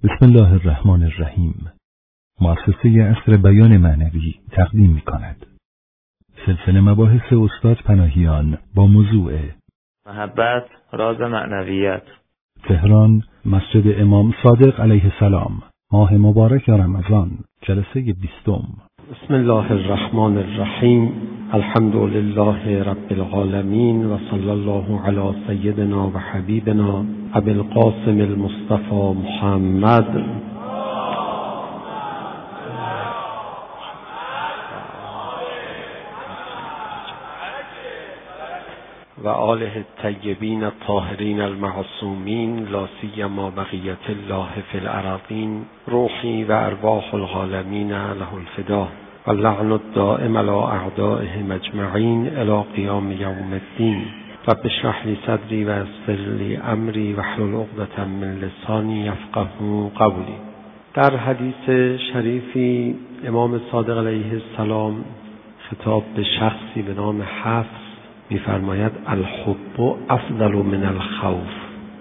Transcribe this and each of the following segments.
بسم الله الرحمن الرحیم. مؤسسه عصر بیان معنوی تقدیم می‌کند. سلسله مباحث استاد پناهیان با موضوع محبت راز معنویت. تهران، مسجد امام صادق علیه السلام، ماه مبارک رمضان، جلسه 20. بسم الله الرحمن الرحیم. الحمد لله رب العالمین و صلی الله علی سیدنا و حبیبنا ابی القاسم المصطفى محمد و آله الطیبین الطاهرین المعصومین لا سیما بقیة الله فی الارضین روحی و ارواح العالمین له الفدا و اللعن الدائم علی اعدائهم اجمعین الی قیام یوم الدین. رب اشرح لی صدری و یسر لی امری واحلل عقدة من لسانی یفقهوا قولی. در حدیث شریفی امام صادق علیه السلام خطاب به شخصی به نام حفص می‌فرماید الحب افضل من الخوف.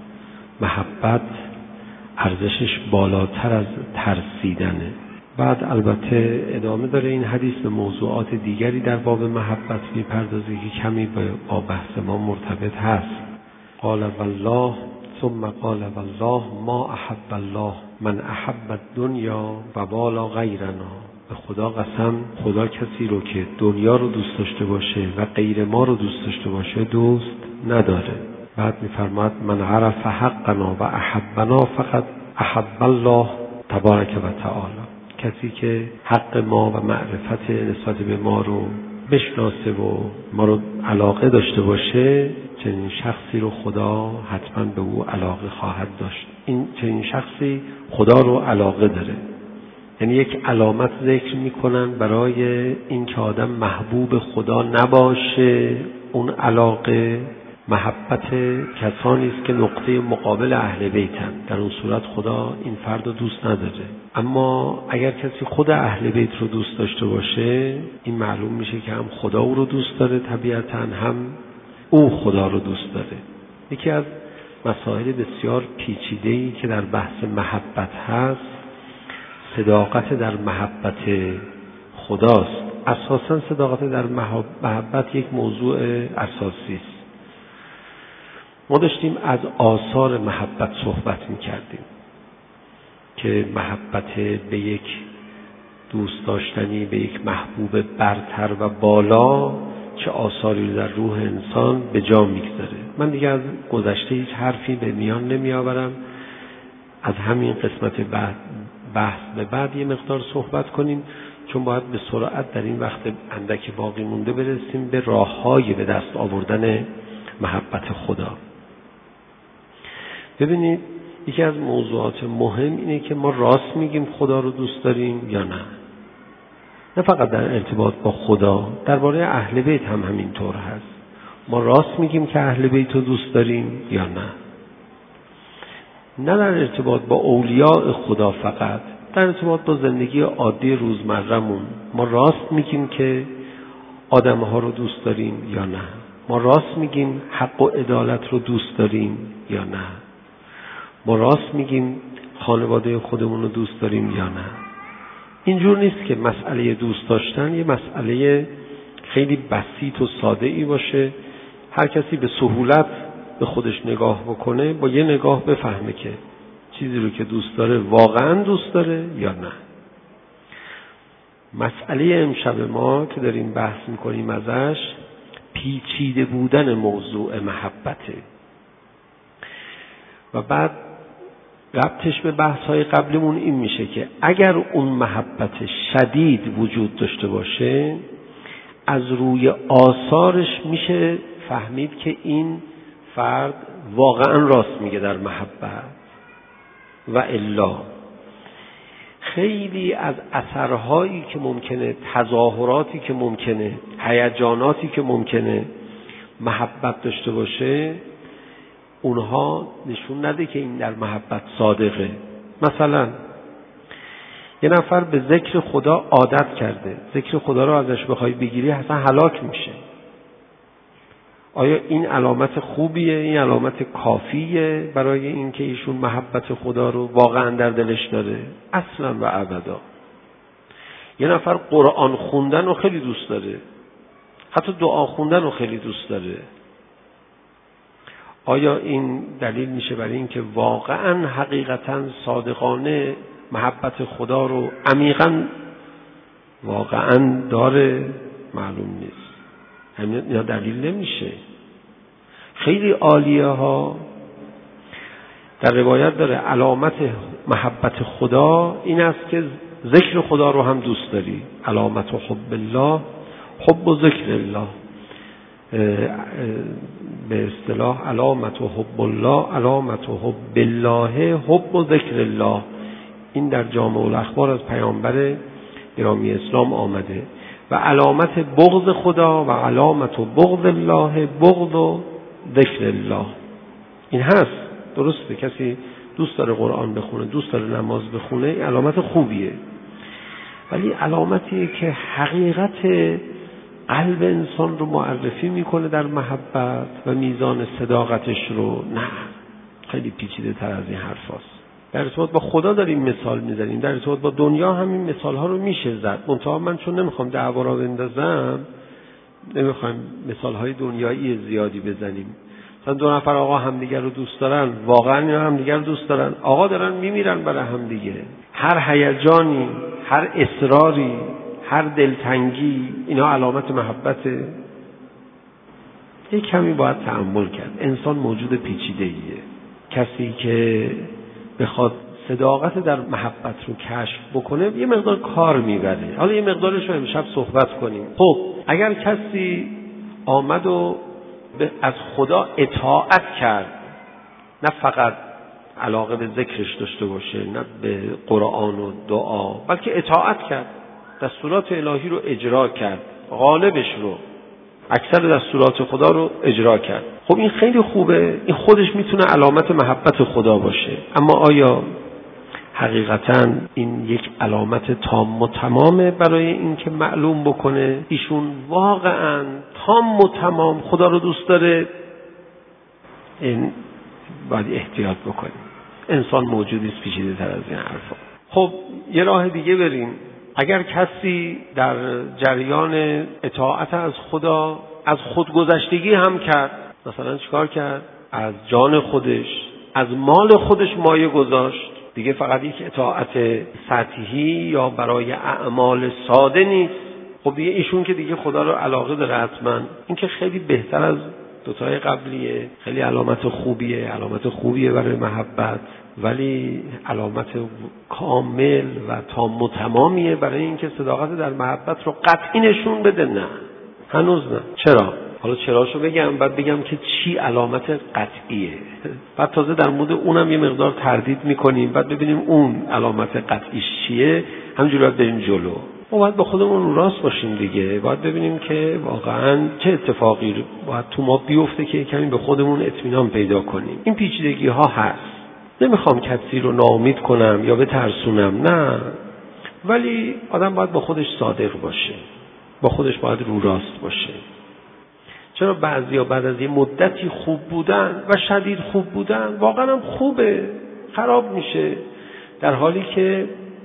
محبت ارزشش بالاتر از ترسیدنه. بعد البته ادامه داره این حدیث به موضوعات دیگری در باب محبت میپردازه که کمی با بحث ما مرتبط هست. قال والله ثم قال والله ما احب الله من احب الدنیا و والا غیرنا. به خدا قسم، خدا کسی رو که دنیا رو دوست داشته باشه و غیر ما رو دوست داشته باشه دوست نداره. بعد میفرماید من عرف حقنا و احبنا فقط احب الله تبارک و تعالی. کسی که حق ما و معرفت نسبت به ما رو بشناسه و ما رو علاقه داشته باشه، چنین شخصی رو خدا حتما به او علاقه خواهد داشت. این چنین شخصی خدا رو علاقه داره. یعنی یک علامت ذکر میکنن برای این که آدم محبوب خدا نباشه. اون علاقه محبت کسانی است که نقطه مقابل اهل بیتن. در اون صورت خدا این فرد رو دوست نداره. اما اگر کسی خود اهل بیت رو دوست داشته باشه، این معلوم میشه که هم خدا او رو دوست داره طبیعتاً، هم او خدا رو دوست داره. یکی از مسائل بسیار پیچیده‌ای که در بحث محبت هست صداقت در محبت خداست. اساساً صداقت در محبت یک موضوع اساسی است. ما داشتیم از آثار محبت صحبت می‌کردیم که محبت به یک دوست داشتنی، به یک محبوب برتر و بالا چه آثاری در روح انسان به جا می‌گذاره. من دیگه از گذشته هیچ حرفی به میان نمی‌آورم. از همین قسمت بحث به بعد یه مقدار صحبت کنیم، چون باید به سرعت در این وقت اندک باقی مونده برسیم به راه‌های به دست آوردن محبت خدا. ببینید، یکی از موضوعات مهم اینه که ما راست میگیم خدا رو دوست داریم یا نه. نه فقط در ارتباط با خدا، درباره اهل بیت هم همینطور هست. ما راست میگیم که اهل بیت رو دوست داریم یا نه. نه در ارتباط با اولیاء خدا فقط، در ارتباط با زندگی عادی روزمره‌مون ما راست میگیم که آدم‌ها رو دوست داریم یا نه. ما راست میگیم حق و عدالت رو دوست داریم یا نه. ما راست میگیم خانواده خودمون رو دوست داریم یا نه. اینجور نیست که مسئله دوست داشتن یه مسئله خیلی بسیط و ساده‌ای باشه. هر کسی به سهولت به خودش نگاه بکنه، با یه نگاه بفهمه که چیزی رو که دوست داره واقعا دوست داره یا نه. مسئله امشب ما که داریم بحث میکنیم ازش پیچیده بودن موضوع محبته و بعد ربطش به بحث‌های قبلمون این میشه که اگر اون محبت شدید وجود داشته باشه، از روی آثارش میشه فهمید که این فرد واقعا راست میگه در محبت و الا خیلی از اثرهایی که ممکنه، تظاهراتی که ممکنه، هیجاناتی که ممکنه محبت داشته باشه، اونها نشون نده که این در محبت صادقه. مثلا یه نفر به ذکر خدا عادت کرده، ذکر خدا رو ازش بخوای بگیری اصلا هلاک میشه. آیا این علامت خوبیه؟ این علامت کافیه برای اینکه ایشون محبت خدا رو واقعا در دلش داره؟ اصلا و ابدا. یه نفر قرآن خوندن رو خیلی دوست داره، حتی دعا خوندن رو خیلی دوست داره. آیا این دلیل میشه برای اینکه واقعا حقیقتا صادقانه محبت خدا رو عمیقا واقعا داره؟ معلوم نیست. اینا دلیل نمیشه. خیلی عالیه ها. در روایت داره علامت محبت خدا این است که ذکر خدا رو هم دوست داری. علامت حب الله حب و ذکر الله. به اصطلاح علامت حب الله علامت حب الله حب و ذکر الله. این در جامع الاخبار از پیامبر گرامی اسلام آمده. و علامت بغض خدا و علامت بغض الله بغض و ذکر الله. این هست، درسته. کسی دوست داره قرآن بخونه، دوست داره نماز بخونه، این علامت خوبیه. ولی علامتیه که حقیقت قلب انسان رو معرفی میکنه در محبت و میزان صداقتش رو. نه، خیلی پیچیده تر از این حرف هست. در ارتباط با خدا داریم مثال میزنیم، در ارتباط با دنیا همین مثال ها رو میشه زد. منتها من چون نمیخوام دعوا را بندازم، نمیخوام مثال های دنیایی زیادی بزنیم. مثلا دو نفر آقا همدیگر رو دوست دارن، واقعا اینا همدیگر رو دوست دارن، آقا دارن میمیرن برای همدیگه. هر هیجانی، هر اصراری، هر دلتنگی، اینا علامت محبته. یک کمی باید تأمل کرد. انسان موجود پیچیده‌ایه. کسی که بخواد صداقت در محبت رو کشف بکنه یه مقدار کار میبره. حالا یه مقدارش رو امشب صحبت کنیم. خب اگر کسی آمد و از خدا اطاعت کرد، نه فقط علاقه به ذکرش داشته باشه، نه به قرآن و دعا، بلکه اطاعت کرد، دستورات الهی رو اجرا کرد، غالبش رو، اکثر دستورات خدا رو اجرا کرد، خب این خیلی خوبه. این خودش میتونه علامت محبت خدا باشه. اما آیا حقیقتا این یک علامت تام و تمامه برای اینکه معلوم بکنه ایشون واقعا تام و تمام خدا رو دوست داره؟ این باید احتیاط بکنیم. انسان موجودی است پیچیده تر از این حرفا. خب یه راه دیگه بریم. اگر کسی در جریان اطاعت از خدا از خودگذشتگی هم کرد، مثلا چیکار کرد؟ از جان خودش، از مال خودش مایه گذاشت، دیگه فقط یک اطاعت سطحی یا برای اعمال ساده نیست. خب دیگه ایشون که دیگه خدا رو علاقه داره حتما، این که خیلی بهتر از دوتای قبلیه، خیلی علامت خوبیه برای محبت، ولی علامت کامل و تام و تمامیه برای اینکه صداقت در محبت رو قطعی نشون بده. نه، هنوز نه. چرا؟ حالا چراشو بگم، بعد بگم که چی علامت قطعیه، بعد تازه در مورد اونم یه مقدار تردید میکنیم، بعد ببینیم اون علامت قطعیش چیه. همینجوری باید بریم جلو. ما باید با خودمون رو راست باشیم دیگه. باید ببینیم که واقعا چه اتفاقی باید تو ما بیفته که کمی به خودمون اطمینان پیدا کنیم. این پیچیدگی ها هست. نمیخوام کسی رو ناامید کنم یا بترسونم، نه، ولی آدم باید با خودش صادق باشه، با خودش باید رو راست باشه. چرا بعضیا بعد از یه مدتی خوب بودن و شدید خوب بودن واقعا هم خوبه، خراب میشه، در حالی که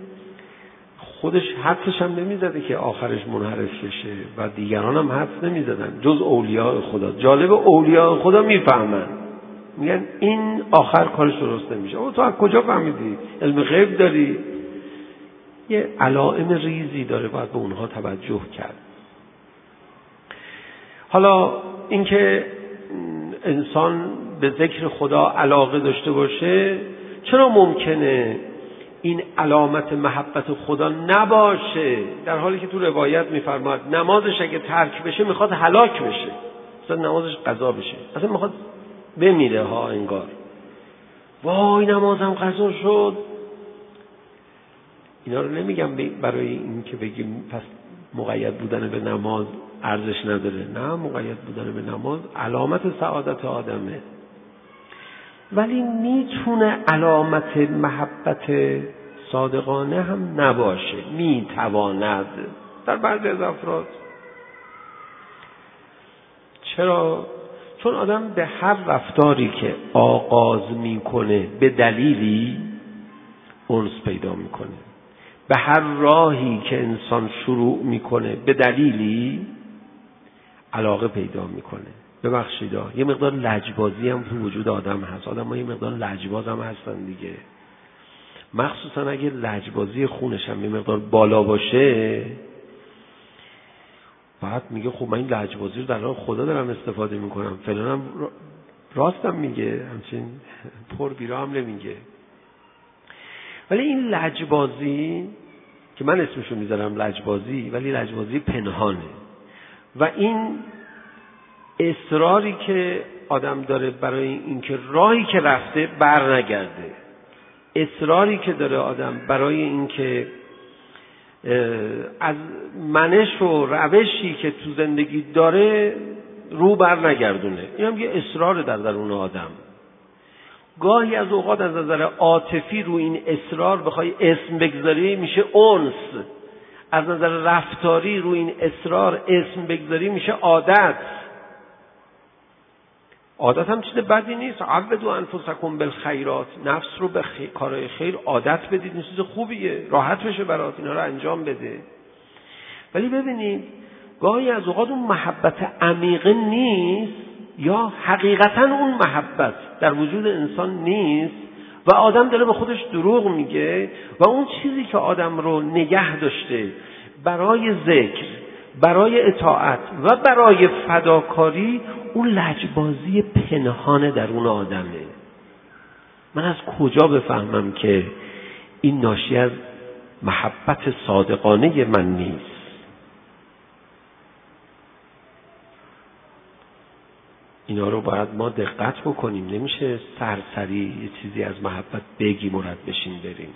خودش حدسش هم نمیزده که آخرش منحرف بشه و دیگران هم حدس نمیزدن جز اولیاء خدا. جالب، اولیاء خدا میفهمن، میگن این آخر کارش درست نمیشه. او تو از کجا فهمیدی؟ علم غیب داری؟ یه علائم ریزی داره، باید به اونها توجه کرد. حالا اینکه انسان به ذکر خدا علاقه داشته باشه، چرا ممکنه این علامت محبت خدا نباشه؟ در حالی که تو روایت میفرماد نمازش اگه ترک بشه میخواد هلاک بشه، اصلا نمازش قضا بشه، اصلا میخواد بمیره ها. انگار وای نمازم قضا شد. اینا رو نمیگم برای این که بگیم پس مقید بودن به نماز ارزش نداره. نه، مقید بودن به نماز علامت سعادت آدمه، ولی میتونه علامت محبت صادقانه هم نباشه. میتواند در بعضی از افراد. چرا؟ چون آدم به هر رفتاری که آغاز میکنه به دلیلی انس پیدا میکنه، به هر راهی که انسان شروع میکنه به دلیلی علاقه پیدا میکنه. ببخشید یه مقدار لجبازی هم تو وجود آدم هست. آدم ها یه مقدار لجباز هم هستن دیگه، مخصوصا اگه لجبازی خونش هم یه مقدار بالا باشه، بعد میگه خب من این لجبازی رو در راه خدا دارم استفاده میکنم، فلانم راستم میگه، همچین پر بیرا هم نمیگه. ولی این لجبازی که من اسمشو میذارم لجبازی، ولی لجبازی پنهانه و این اصراری که آدم داره برای اینکه راهی که رفته بر نگرده، اصراری که داره آدم برای اینکه از منش و روشی که تو زندگی داره رو بر نگردونه، این هم یه اصرار در درون آدم. گاهی از اوقات از نظر عاطفی رو این اصرار بخوای اسم بگذاری میشه انس، از نظر رفتاری رو این اصرار اسم بگذاری میشه عادت. عادت هم چیز بدی نیست، عودوا انفسکم بالخیرات، نفس رو به کارهای خیر عادت بدید، این چیز خوبیه، راحت بشه برات اینا رو انجام بده. ولی ببینید گاهی از اوقات اون محبت عمیقه نیست، یا حقیقتا اون محبت در وجود انسان نیست و آدم داره به خودش دروغ میگه و اون چیزی که آدم رو نگه داشته برای ذکر، برای اطاعت و برای فداکاری، اون لجبازی پنهان درون آدمه. من از کجا بفهمم که این ناشی از محبت صادقانه من نیست؟ اینا رو باید ما دقت بکنیم. نمیشه سرسری یه چیزی از محبت بگیم و رد بشیم بریم.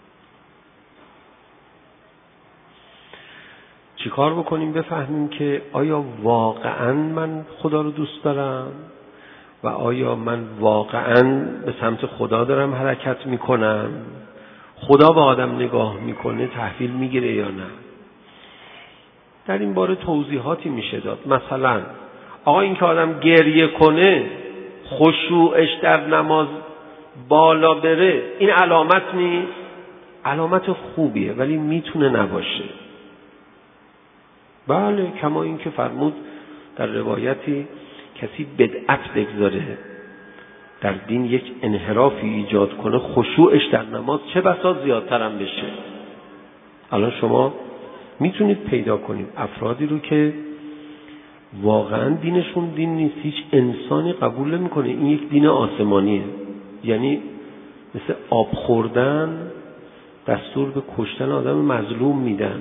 چی کار بکنیم بفهمیم که آیا واقعا من خدا رو دوست دارم و آیا من واقعا به سمت خدا دارم حرکت میکنم؟ خدا به آدم نگاه میکنه تحویل میگیره یا نه؟ در این باره توضیحاتی میشه داد. مثلا آقا این که آدم گریه کنه، خشوعش در نماز بالا بره، این علامت نیست؟ علامت خوبیه ولی میتونه نباشه. بله، کما این که فرمود در روایتی کسی بدعت بگذاره در دین، یک انحرافی ایجاد کنه، خشوعش در نماز چه بسا زیادتر هم بشه. الان شما میتونید پیدا کنید افرادی رو که واقعا دینشون دین نیست، هیچ انسانی قبول نمیکنه این یک دین آسمانیه، یعنی مثل آب خوردن دستور به کشتن آدم مظلوم میدن.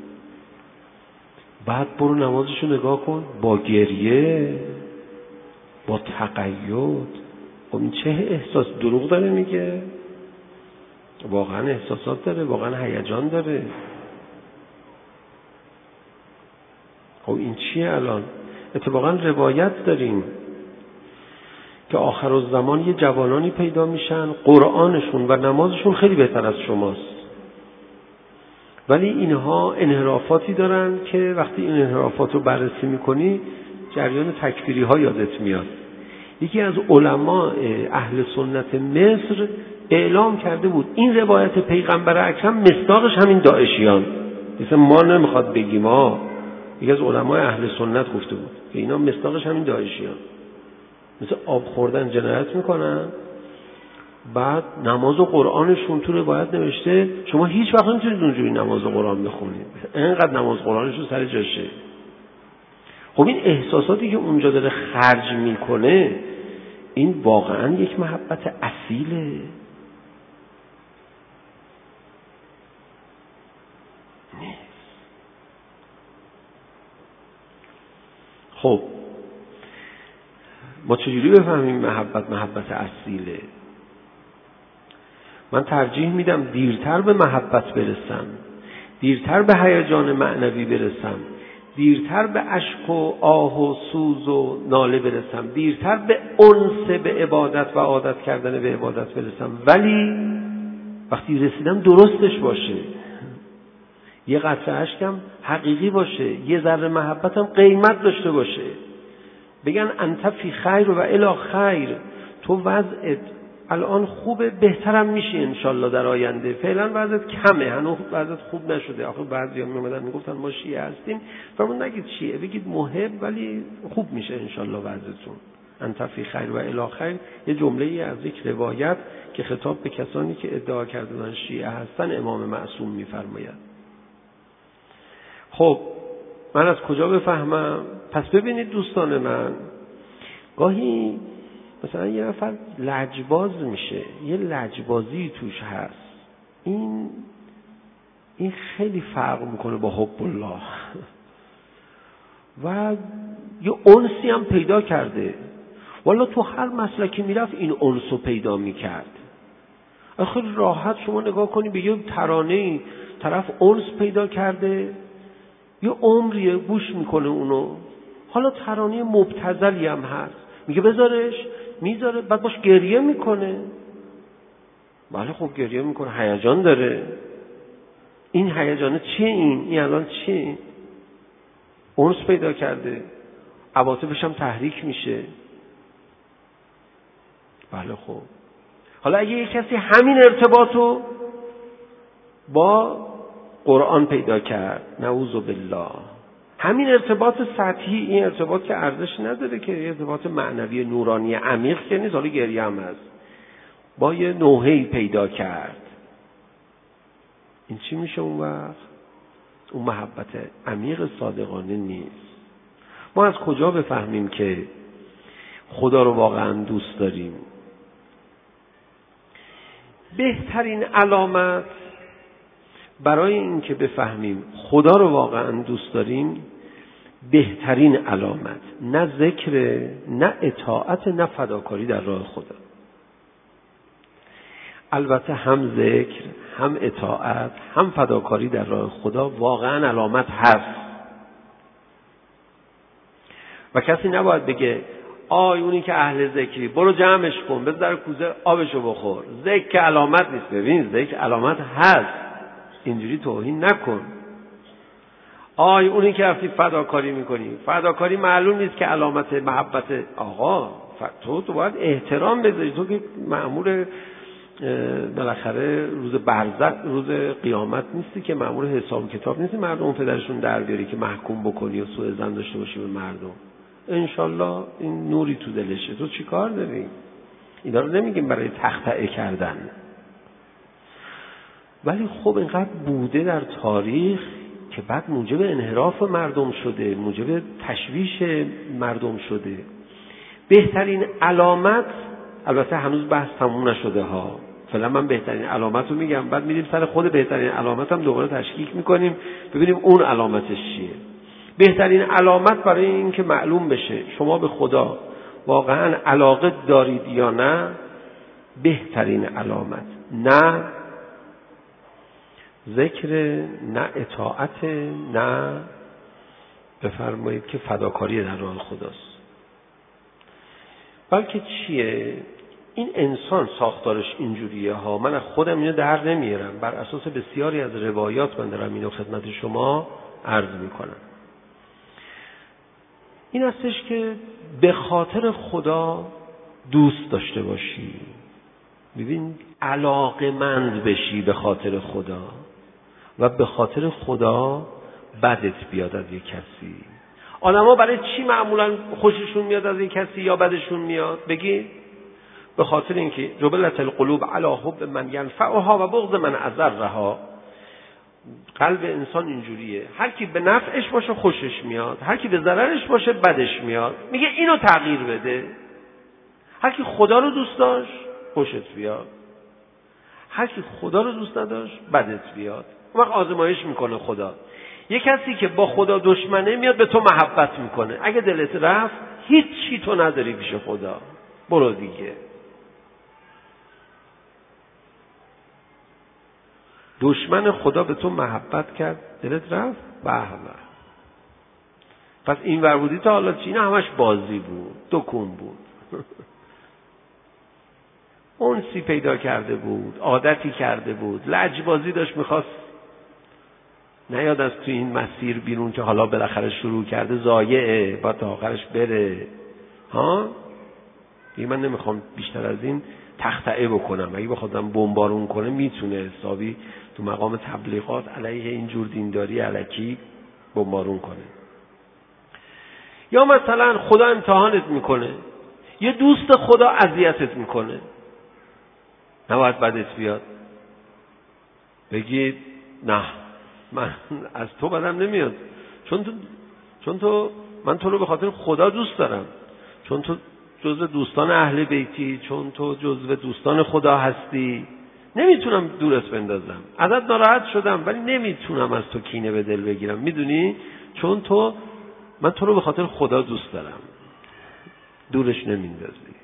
بعد برو نمازشو نگاه کن، با گریه، با تقید. خب این چه احساس؟ دروغ داره میگه؟ واقعا احساسات داره، واقعا هیجان داره. خب این چیه الان؟ اتفاقا روایت داریم که آخر الزمان یه جوانانی پیدا میشن قرآنشون و نمازشون خیلی بهتر از شماست، ولی اینها انحرافاتی دارن که وقتی این انحرافات رو بررسی میکنی جریان تکفیری ها یادت میاد. یکی از علماء اهل سنت مصر اعلام کرده بود این روایت پیغمبر اکرم مصداقش همین داعشیان، مثل ما نمیخواد بگیم ها، یکی از علماء اهل سنت گفته بود که اینا مصداقش همین داعشیان، مثل آب خوردن جنایت میکنن. بعد نماز و قرآنشون تو روایت نوشته شما هیچ وقت نمیتونید اونجوری نماز و قرآن بخونید، اینقدر نماز قرآنشون سر جاشه. خب این احساساتی که اونجا داره خرج میکنه، این واقعا یک محبت اصیله؟ نیست. خب ما چجوری بفهمیم محبت اصیله؟ من ترجیح میدم دیرتر به محبت برسم، دیرتر به هیجان معنوی برسم، دیرتر به اشک و آه و سوز و ناله برسم، دیرتر به انس به عبادت و عادت کردن به عبادت برسم، ولی وقتی رسیدم درستش باشه، یه قطره اشکم حقیقی باشه، یه ذره محبتم قیمت داشته باشه. بگن انت فی خیر و الی خیر، تو وضعت الان خوبه، بهترم میشه انشالله در آینده، فعلا وضعت کمه، هنوز وضعت خوب نشده. آخه بعضیا میومدن میگفتن ما شیعه هستیم، فرمود نگید شیعه، بگید محب، ولی خوب میشه انشالله وضعتون. انت فی خیر و الی خیر یه جمله‌ای از یک روایت که خطاب به کسانی که ادعا کردن شیعه هستن امام معصوم میفرماید. خب من از کجا بفهمم؟ پس ببینید دوستان من، گاهی مثلا یه نفر لجباز میشه، یه لجبازی توش هست، این خیلی فرق میکنه با حب الله و یه انسی هم پیدا کرده. والا تو هر مسلکی میرفت این انسو پیدا میکرد. خیلی راحت شما نگاه کنی به یه ترانه‌ای طرف انس پیدا کرده، یه عمریه گوش میکنه اونو، حالا ترانه مبتذلی هم هست، میگه بذارش، میذاره، بعد باش گریه میکنه. بله خب گریه میکنه، هیجان داره. این هیجانه چیه؟ این الان چیه؟ انس پیدا کرده، عواطفش هم تحریک میشه. بله خب حالا اگه یک کسی همین ارتباطو با قرآن پیدا کرد، نعوذ بالله، همین ارتباط سطحی، این ارتباط که ارزش نداره، که ارتباط معنوی نورانی عمیق که نیست، حالا گریه هم هست، با یه نوحه‌ای پیدا کرد، این چی میشه اون وقت؟ اون محبت عمیق صادقانه نیست. ما از کجا بفهمیم که خدا رو واقعا دوست داریم؟ بهترین علامت برای این که بفهمیم خدا رو واقعا دوست داریم، بهترین علامت نه ذکر، نه اطاعت، نه فداکاری در راه خدا. البته هم ذکر، هم اطاعت، هم فداکاری در راه خدا واقعا علامت هست و کسی نباید بگه آی اونی که اهل ذکری برو جمعش کن، بذار کوزه آبشو بخور. ذکر علامت نیست. ببین ذکر علامت هست، اینجوری توهین نکن. آی اونی که رفتی فداکاری میکنی، فداکاری معلوم نیست که علامت محبت. آقا تو باید احترام بذاری، تو که مأمور بالاخره روز برزخ، روز قیامت نیستی، که مأمور حساب کتاب نیستی مردم پدرشون در بیاری که محکوم بکنی و سوء ظن داشته باشی به مردم. انشالله این نوری تو دلشه، تو چی کار داری؟ اینا رو نمیگیم برای تخطئه کردن، ولی خب اینقدر بوده در تاریخ که بعد موجب انحراف مردم شده، موجب تشویش مردم شده. بهترین علامت، البته هنوز بحث تموم نشده ها، فعلا من بهترین علامت رو میگم، بعد میریم سر خود بهترین علامت هم دوباره تشکیک میکنیم ببینیم اون علامتش چیه. بهترین علامت برای این که معلوم بشه شما به خدا واقعا علاقه دارید یا نه، بهترین علامت نه ذکر، نه اطاعت، نه بفرمایید که فداکاری در راه خداست، بلکه چیه؟ این انسان ساختارش اینجوریه ها. من از خودم اینو در نمیارم، بر اساس بسیاری از روایات من دارم اینو خدمت شما عرض میکنم. این هستش که به خاطر خدا دوست داشته باشی، ببین علاقه‌مند بشی به خاطر خدا، و به خاطر خدا بدت بیاد از یک کسی. آدم‌ها برای چی معمولاً خوششون میاد از یک کسی یا بدشون میاد؟ بگید به خاطر اینکه جبلت القلوب علی حب من ینفعها و بغض من اضرها. قلب انسان اینجوریه، هر کی به نفعش باشه خوشش میاد، هر کی به ضررش باشه بدش میاد. میگه اینو تغییر بده. هر کی خدا رو دوست داشت خوشت بیاد، هر کی خدا رو دوست نداشت بدت بیاد. اون وقت آزمایش میکنه خدا. یک کسی که با خدا دشمنه میاد به تو محبت میکنه، اگه دلت رفت هیچ چی تو نداری پیش خدا، برو دیگه. دشمن خدا به تو محبت کرد، دلت رفت، به به. پس این ور بودی تا حالا چی؟ نه همش بازی بود، دکون بود. انسی پیدا کرده بود، عادتی کرده بود، لجبازی داشت، میخواست نیاد از تو این مسیر بیرون که حالا بالاخره شروع کرده، ضایعه، باید تا آخرش بره. دیگه من نمیخوام بیشتر از این تخطئه بکنم. اگه بخوادم بمبارون کنه میتونه حسابی تو مقام تبلیغات علیه اینجور دینداری الکی بمبارون کنه. یا مثلا خدا امتحانت میکنه، یه دوست خدا اذیتت میکنه، نباید بدت بیاد بگید نه من از تو بدم نمیاد، چون تو من تو رو به خاطر خدا دوست دارم، چون تو جزو دوستان اهل بیتی، چون تو جزو دوستان خدا هستی، نمیتونم دورت بندازم. ازت ناراحت شدم ولی نمیتونم از تو کینه به دل بگیرم، میدونی؟ چون من تو رو به خاطر خدا دوست دارم، دورش نمیندازی.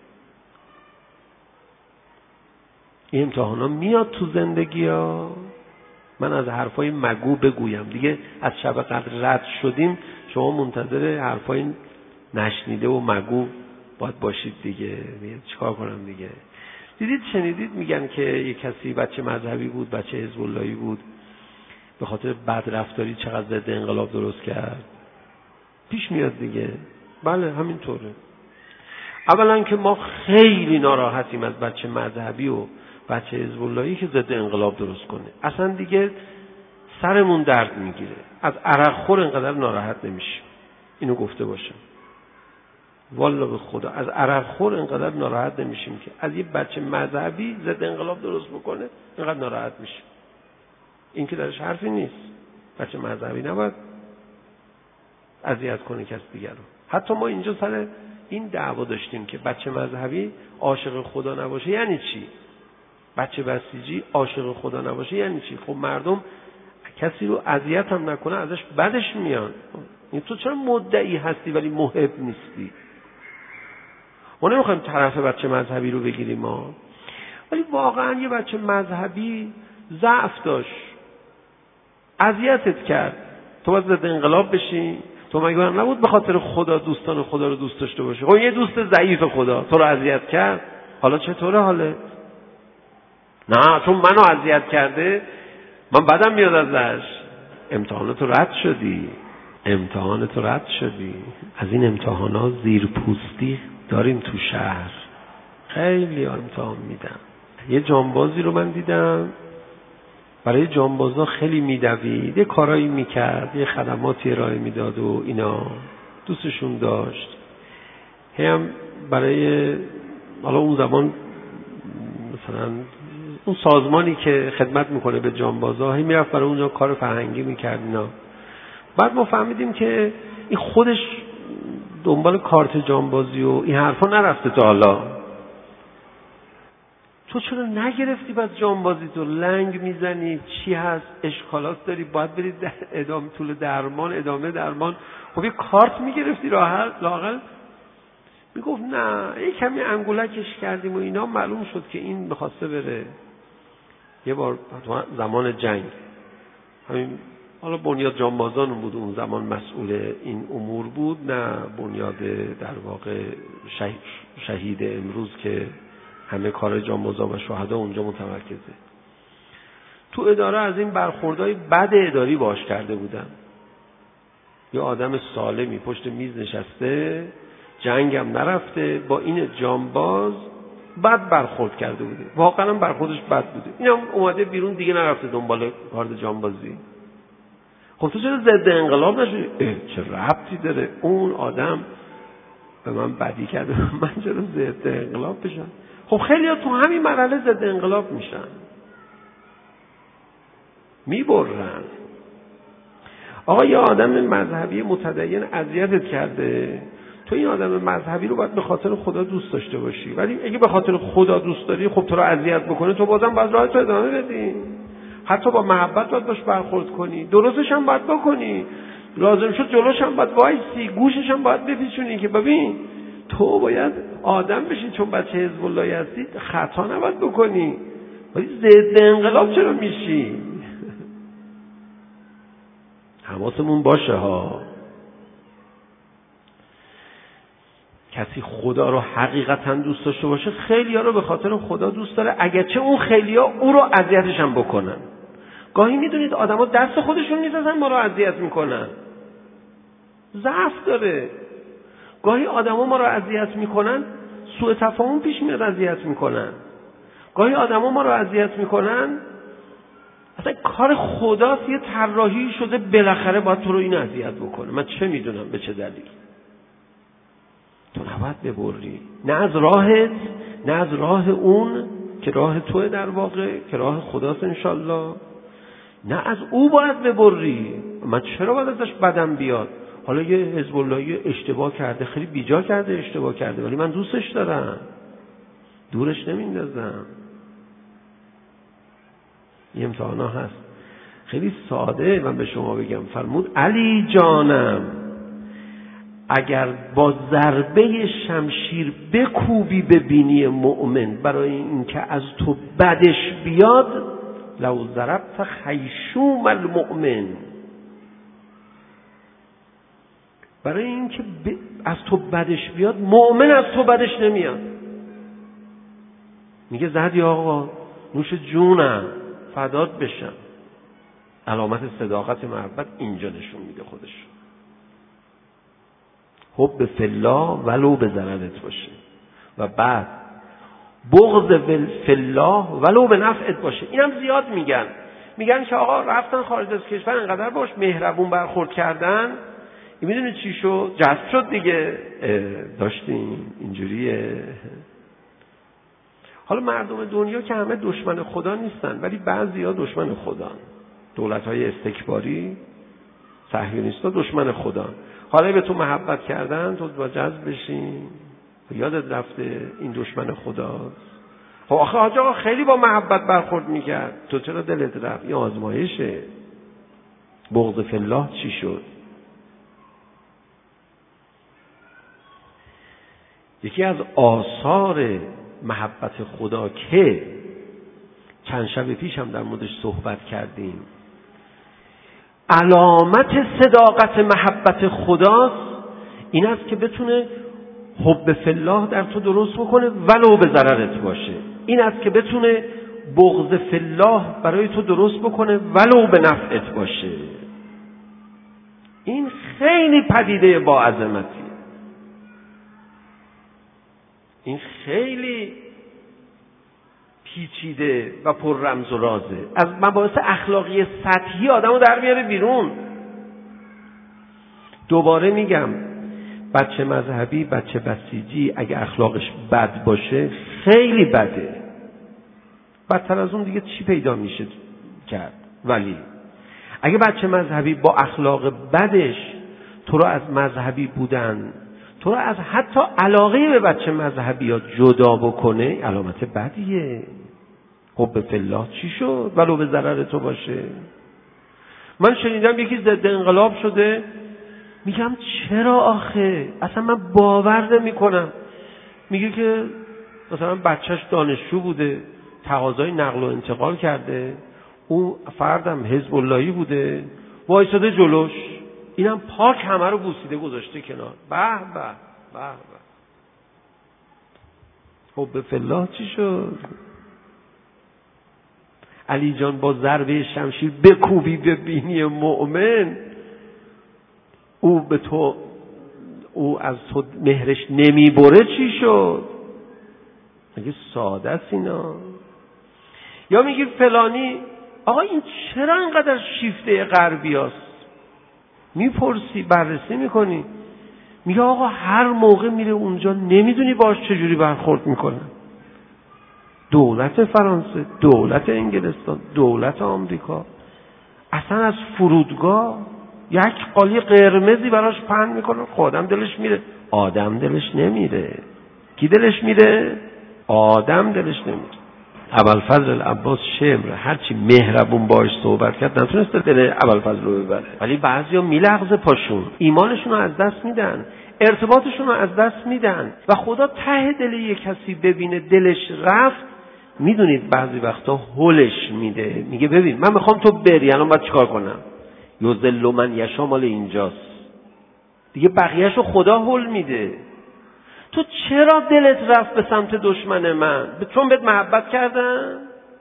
این امتحانا میاد تو زندگی ها. من از حرفای مگو بگویم دیگه، از شب قدر رد شدیم، شما منتظر حرفای نشنیده و مگو باید باشید دیگه چیکار کنم دیگه. دیدید شنیدید میگن که یک کسی بچه مذهبی بود، بچه حزب اللهی بود، به خاطر بد رفتاری چقدر ضد انقلاب درست کرد؟ پیش میاد دیگه. بله همینطوره. اولا که ما خیلی ناراحتیم از بچه مذهبی و بچه حزب اللهی که ضد انقلاب درست کنه، اصلا دیگه سرمون درد میگیره. از عرق خور اینقدر ناراحت نمیشیم، اینو گفته باشم والله به خدا، از عرق خور اینقدر ناراحت نمیشیم که از یه بچه مذهبی ضد انقلاب درست بکنه اینقدر ناراحت میشیم. این که درش حرفی نیست. بچه مذهبی نباید اذیت کنه کس دیگر رو. حتی ما اینجا سر این دعوا داشتیم که بچه مذهبی عاشق خدا نباشه یعنی چی؟ بچه بسیجی عاشق خدا نباشه یعنی چی؟ خب مردم کسی رو اذیت هم نکنه ازش بدش میاد. این تو چرا مدعی هستی ولی محب نیستی؟ ما نمیخوایم طرف بچه مذهبی رو بگیریم ما، ولی واقعا یه بچه مذهبی ضعف داشت، اذیتت کرد، تو باید ضد انقلاب بشی؟ تو مگه نبود به خاطر خدا دوستان خدا رو دوست داشته باشی؟ خب یه دوست ضعیف خدا تو رو اذیت کرد، حالا چطوره حاله؟ نه چون منو اذیت کرده من بدم میاد ازش. امتحاناتو رد شدی. از این امتحانا زیرپوستی داریم تو شهر، خیلی امتحان میدم. یه جانبازی رو من دیدم برای جانبازا خیلی میدوید، یه کارایی میکرد، یه خدماتی ارائه میداد و اینا، دوستشون داشت. هم برای حالا اون زمان مثلا اون سازمانی که خدمت میکنه به جانبازا هی میرفت برای اونجا کار فرهنگی میکرد اینا. بعد ما فهمیدیم که این خودش دنبال کارت جانبازی و این حرفا نرفته تا حالا. تو چرا نگرفتی بعد جانبازی تو لنگ میزنی؟ چی هست؟ اشکالات داری؟ باید برید ادامه درمان. خب یه کارت میگرفتی لااقل میگفت نه یه کمی انگولکش کردیم و اینا، معلوم شد که این بخواسته بره. یه بار زمان جنگ همین حالا بنیاد جانبازان بود اون زمان مسئول این امور بود، نه بنیاد در واقع شهید امروز که همه کار جانبازا و شهدا اونجا متمرکزه. تو اداره از این برخوردهای بد اداری باش کرده بودن. یه آدم سالمی پشت میز نشسته، جنگم نرفته، با این جانباز بد برخورد کرده بوده، واقعا برخوردش بد بوده. اینم اومده بیرون دیگه نرفته دنبال کارت جانبازی. خب تو چرا ضد انقلاب نشدی؟ چه ربطی داره اون آدم به من بدی کرده من چرا ضد انقلاب بشم؟ خب خیلی ها تو همین مرحله ضد انقلاب میشن، میبرن. آقا یه آدم مذهبی متدین اذیتت کرده، تو این آدم مذهبی رو باید به خاطر خدا دوست داشته باشی، ولی اگه به خاطر خدا دوست داری خب تو رو اذیت بکنه تو بازم باید راهت رو ادامه بدی، حتی با محبت باید باش برخورد کنی، درستش هم باید بکنی، لازم شد جلوش هم باید وایسی، گوشش هم باید بپیچونی که ببین تو باید آدم بشی، چون بچه حزب الله هستی خطا نباید بکنی، ولی ضد انقلاب چرا میشی؟ حواسمون باشه ها. کسی خدا رو حقیقتا دوست داشته باشه خیلی ها رو به خاطر خدا دوست داره، اگرچه اون خیلی ها او رو اذیتش هم بکنن. گاهی میدونید آدم ها دست خودشون میزنن ما رو اذیت میکنن، ضعف داره. گاهی آدما ما رو اذیت میکنن، سوء تفاهم پیش میاد اذیت میکنن. گاهی آدما ما رو اذیت میکنن، اصلا کار خداست، یه طراحی شده بالاخره باید تو رو این اذیت بکنه. من چه میدونم به چه دلیل. تو نباید ببری، نه از راهت، نه از راه اون که راه توه در واقع، که راه خداست انشالله، نه از او باید ببری. من چرا باید ازش بدم بیاد؟ حالا یه حزب اللهی اشتباه کرده، خیلی بیجا کرده، اشتباه کرده، ولی من دوستش دارم، دورش نمیندازم. یه امتحانا هست خیلی ساده من به شما بگم. فرمود علی جانم اگر با ضربه شمشیر بکوبی به بینی مؤمن برای اینکه از تو بدش بیاد، لو ضربت خیشوم المؤمن، برای اینکه از تو بدش بیاد، مؤمن از تو بدش نمیاد. میگه زدی آقا، نوش جونم، فدات بشم. علامت صداقت محبت اینجا نشون میده خودش. حب فی الله ولو به ضررت باشه، و بعد بغض فی الله ولو به نفعت باشه. اینم زیاد میگن که آقا رفتن خارج از کشور انقدر باش مهربون برخورد کردن، میدونی چی شد؟ جذب شد دیگه. داشتیم اینجوریه. حالا مردم دنیا که همه دشمن خدا نیستن، ولی بعضیا دشمن خدان. دولت‌های استکباری، صهیونیست‌ها دشمن خدا. حالا به تو محبت کردن، تو با جذب بشین، یادت رفته این دشمن خداست. خب آخه حاج آقا خیلی با محبت برخورد میکرد، تو چرا دلت رفت؟ این آزمایشه. بغض فی الله چی شد؟ یکی از آثار محبت خدا که چند شب پیش هم در موردش صحبت کردیم، علامت صداقت محبت خداست این است که بتونه حب فی الله در تو درست بکنه ولو به ضررت باشه. این است که بتونه بغض فی الله برای تو درست بکنه ولو به نفعت باشه. این خیلی پدیده با عظمتیه. این خیلی پیچیده و پر رمز و رازه. از مباحث اخلاقی سطحی آدمو در میاره بیرون. دوباره میگم، بچه مذهبی، بچه بسیجی اگه اخلاقش بد باشه خیلی بده. بدتر از اون دیگه چی پیدا میشه کرد؟ ولی اگه بچه مذهبی با اخلاق بدش تو رو از مذهبی بودن، تو رو از حتی علاقه به بچه مذهبی ها جدا بکنه، علامت بدیه. حب فی الله چی شد ولو به ضرر تو باشه؟ من شنیدم یکی ضد انقلاب شده، میگم چرا آخه؟ اصلا من باور نمی کنم. میگه که مثلا بچهش دانشجو بوده، تقاضای نقل و انتقال کرده، اون فردم حزب اللهی بوده، وایساده جلوش، اینم پاک همه رو بوسیده گذاشته کنار. به به به به. حب فی الله چی شد؟ علی جان با ضربه شمشیر بکوبی به بینی مؤمن، او از تو مهرش نمیبره چی شد؟ مگه ساده است اینا؟ یا میگی فلانی، آقا این چرا اینقدر شیفته غربی هست؟ میپرسی، بررسی میکنی، میگه آقا هر موقع میره اونجا نمیدونی باش چجوری برخورد میکنه. دولت فرانسه، دولت انگلستان، دولت آمریکا، اصلا از فرودگاه یک قالی قرمزی براش پهن میکنه، خودم دلش میره، آدم دلش نمیره. کی دلش میره؟ آدم دلش نمیره. ابوالفضل العباس شمر هرچی مهربون باش صحبت کرد نتونست دل ابوالفضل رو ببره، ولی بعضیا میلغزه پاشون، ایمانشون رو از دست میدن، ارتباطشون رو از دست میدن و خدا ته دل یک کسی ببینه دلش رفت، میدونید بعضی وقتا هولش میده، میگه ببین من میخوام تو بری، الان باید چیکار کنم؟ یذل من یشاء مال اینجاست دیگه، بقیه‌شو خدا هول میده. تو چرا دلت رفت به سمت دشمن من؟ چون بهت محبت کردن؟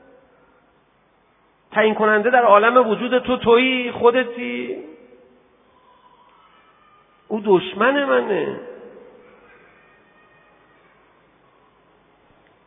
تعیین کننده در عالم وجود تو تویی، خودتی. او دشمن منه.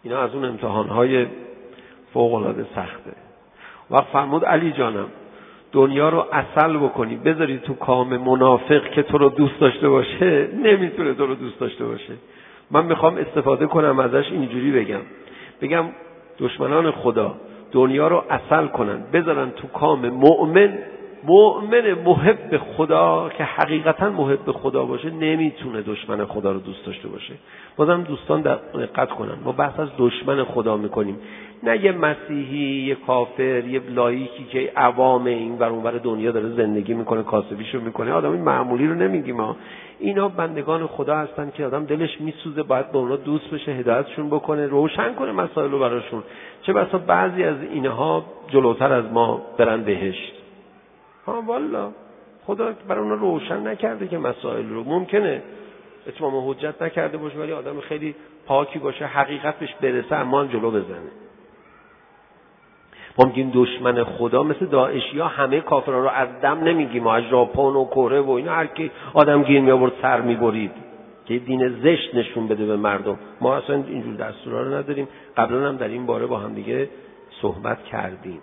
اینا از اون امتحانهای فوق‌العاده سخته. وقت فرمود علی جانم دنیا رو عسل بکنی بذاری تو کام منافق که تو رو دوست داشته باشه، نمیتونه تو رو دوست داشته باشه. من میخوام استفاده کنم ازش، اینجوری بگم دشمنان خدا دنیا رو عسل کنن بذارن تو کام مؤمن محب خدا که حقیقتا محب خدا باشه، نمیتونه دشمن خدا رو دوست داشته باشه. بازم دوستان دقت کنن، ما بحث از دشمن خدا میکنیم، نه یه مسیحی، یه کافر، یه لایکی که عوام این ور اون ور دنیا داره زندگی میکنه، کاسبیشو میکنه. آدمی معمولی رو نمیگیم ما. اینا بندگان خدا هستن که آدم دلش میسوزه، باید با اونا دوست بشه، هدایتشون بکنه، روشن کنه مسائل رو براشون. چه بسا بعضی از اینها جلوتر از ما برن بهشت. والا خدا برای اونا روشن نکرده که مسائل رو. ممکنه اتمام حجت نکرده باشه، ولی آدم خیلی پاکی باشه، حقیقت بهش برسه، اما جلو بزنه. ما میگیم دشمن خدا، مثل داعشی‌ها همه کافرها رو از دم نمیگیم، از ژاپن و کره و اینا هر کی آدم گیر می آورد سر میبرید که دین زشت نشون بده به مردم. ما اصلا اینجور دستورا رو نداریم. قبلا هم در این باره با هم دیگه صحبت کردیم.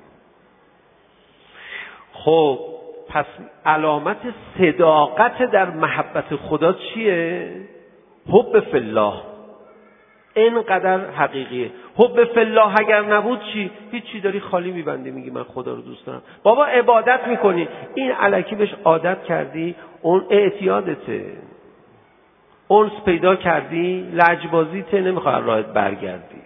خب پس علامت صداقت در محبت خدا چیه؟ حب فی الله. اینقدر حقیقیه. حب فی الله اگر نبود چی؟ هیچی، داری خالی میبندی میگی من خدا رو دوست دارم. بابا عبادت میکنی، این الکی بهش عادت کردی، اون اعتیادته، اونس پیدا کردی، لجبازیته، نمیخوای راحت برگردی.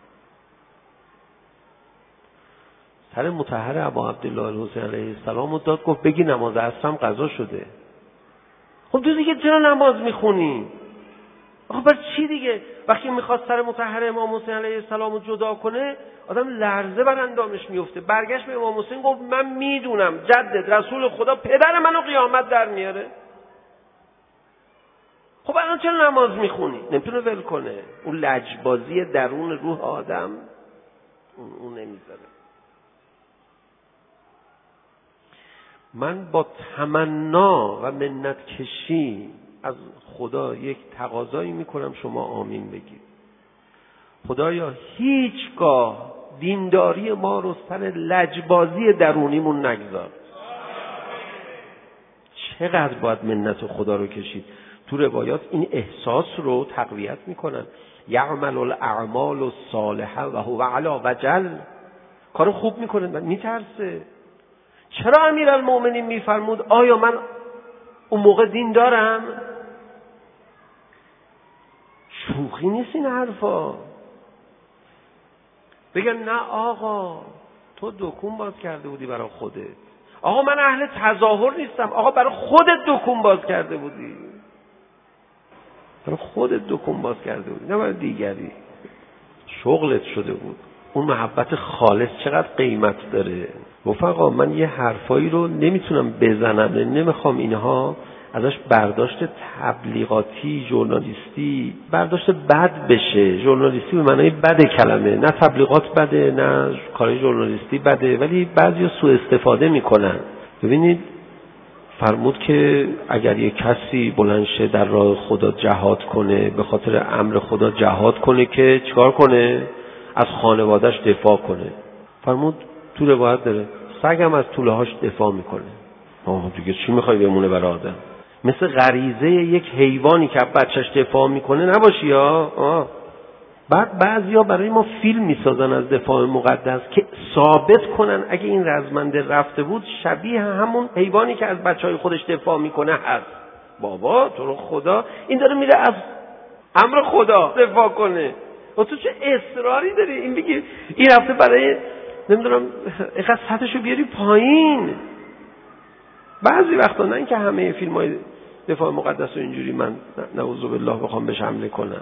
سر مطهر ابا عبدالله الحسین علیه السلام داد، گفت بگی نماز عصرم قضا شده. خب تو دیگه چرا نماز میخونی؟ آخه بر چی دیگه؟ وقتی میخواست سر مطهر امام حسین علیه السلام رو جدا کنه، آدم لرزه بر اندامش میفته. برگشت به امام حسین گفت من میدونم جدد رسول خدا پدر منو قیامت در میاره. خب الان چرا نماز میخونی؟ نمیتونه ول کنه. اون لجبازی درون روح آدم اون نمیذاره. من با تمنا و منت کشی از خدا یک تقاضایی میکنم، شما آمین بگید. خدایا هیچگاه دینداری ما رو سر لجبازی درونیمون نگذار. چقدر باید منت خدا رو کشید. تو روایات این احساس رو تقویت میکنن. یعمل الاعمال الصالحه و هو علی وجل. کار خوب میکنه، میترسه. چرا امیرالمؤمنین میفرمود آیا من اون موقع دین دارم؟ شوخی نیست این حرفا. بگن نه آقا تو دکون باز کرده بودی برای خودت. آقا من اهل تظاهر نیستم. آقا برای خودت دکون باز کرده بودی. برای خودت دکون باز کرده بودی، نه برای دیگری. شغلت شده بود. اون محبت خالص چقدر قیمت داره. رفقا من یه حرفایی رو نمیتونم بزنم، نمیخوام اینها ازش برداشت تبلیغاتی، ژورنالیستی برداشت بد بشه. ژورنالیستی به معنای بد کلمه، نه تبلیغات بده نه کار ژورنالیستی بده، ولی بعضیا سوء استفاده میکنن. ببینید فرمود که اگر یک کسی بلند شه در راه خدا جهاد کنه، به خاطر امر خدا جهاد کنه، که چیکار کنه؟ از خانواده‌اش دفاع کنه. فرمود تو روایت داره سگم از طوله‌هاش دفاع میکنه. دیگه چی میخوای بمونه برای آدم؟ مثل غریزه یک حیوانی که بچهش دفاع میکنه نباشی ها. بعد بعضیا برای ما فیلم میسازن از دفاع مقدس که ثابت کنن اگه این رزمنده رفته بود شبیه همون حیوانی که از بچهای خودش دفاع میکنه هست. بابا تو رو خدا، این داره میره از امر خدا دفاع کنه و تو چه اصراری داری این بگی این رفته برای نمیدونم اینقدر سطحشو بیاری پایین. بعضی وقتا نه اینکه همه فیلم‌های دفاع مقدس رو اینجوری من نعوذ بالله بخوام بهش حمله کنم.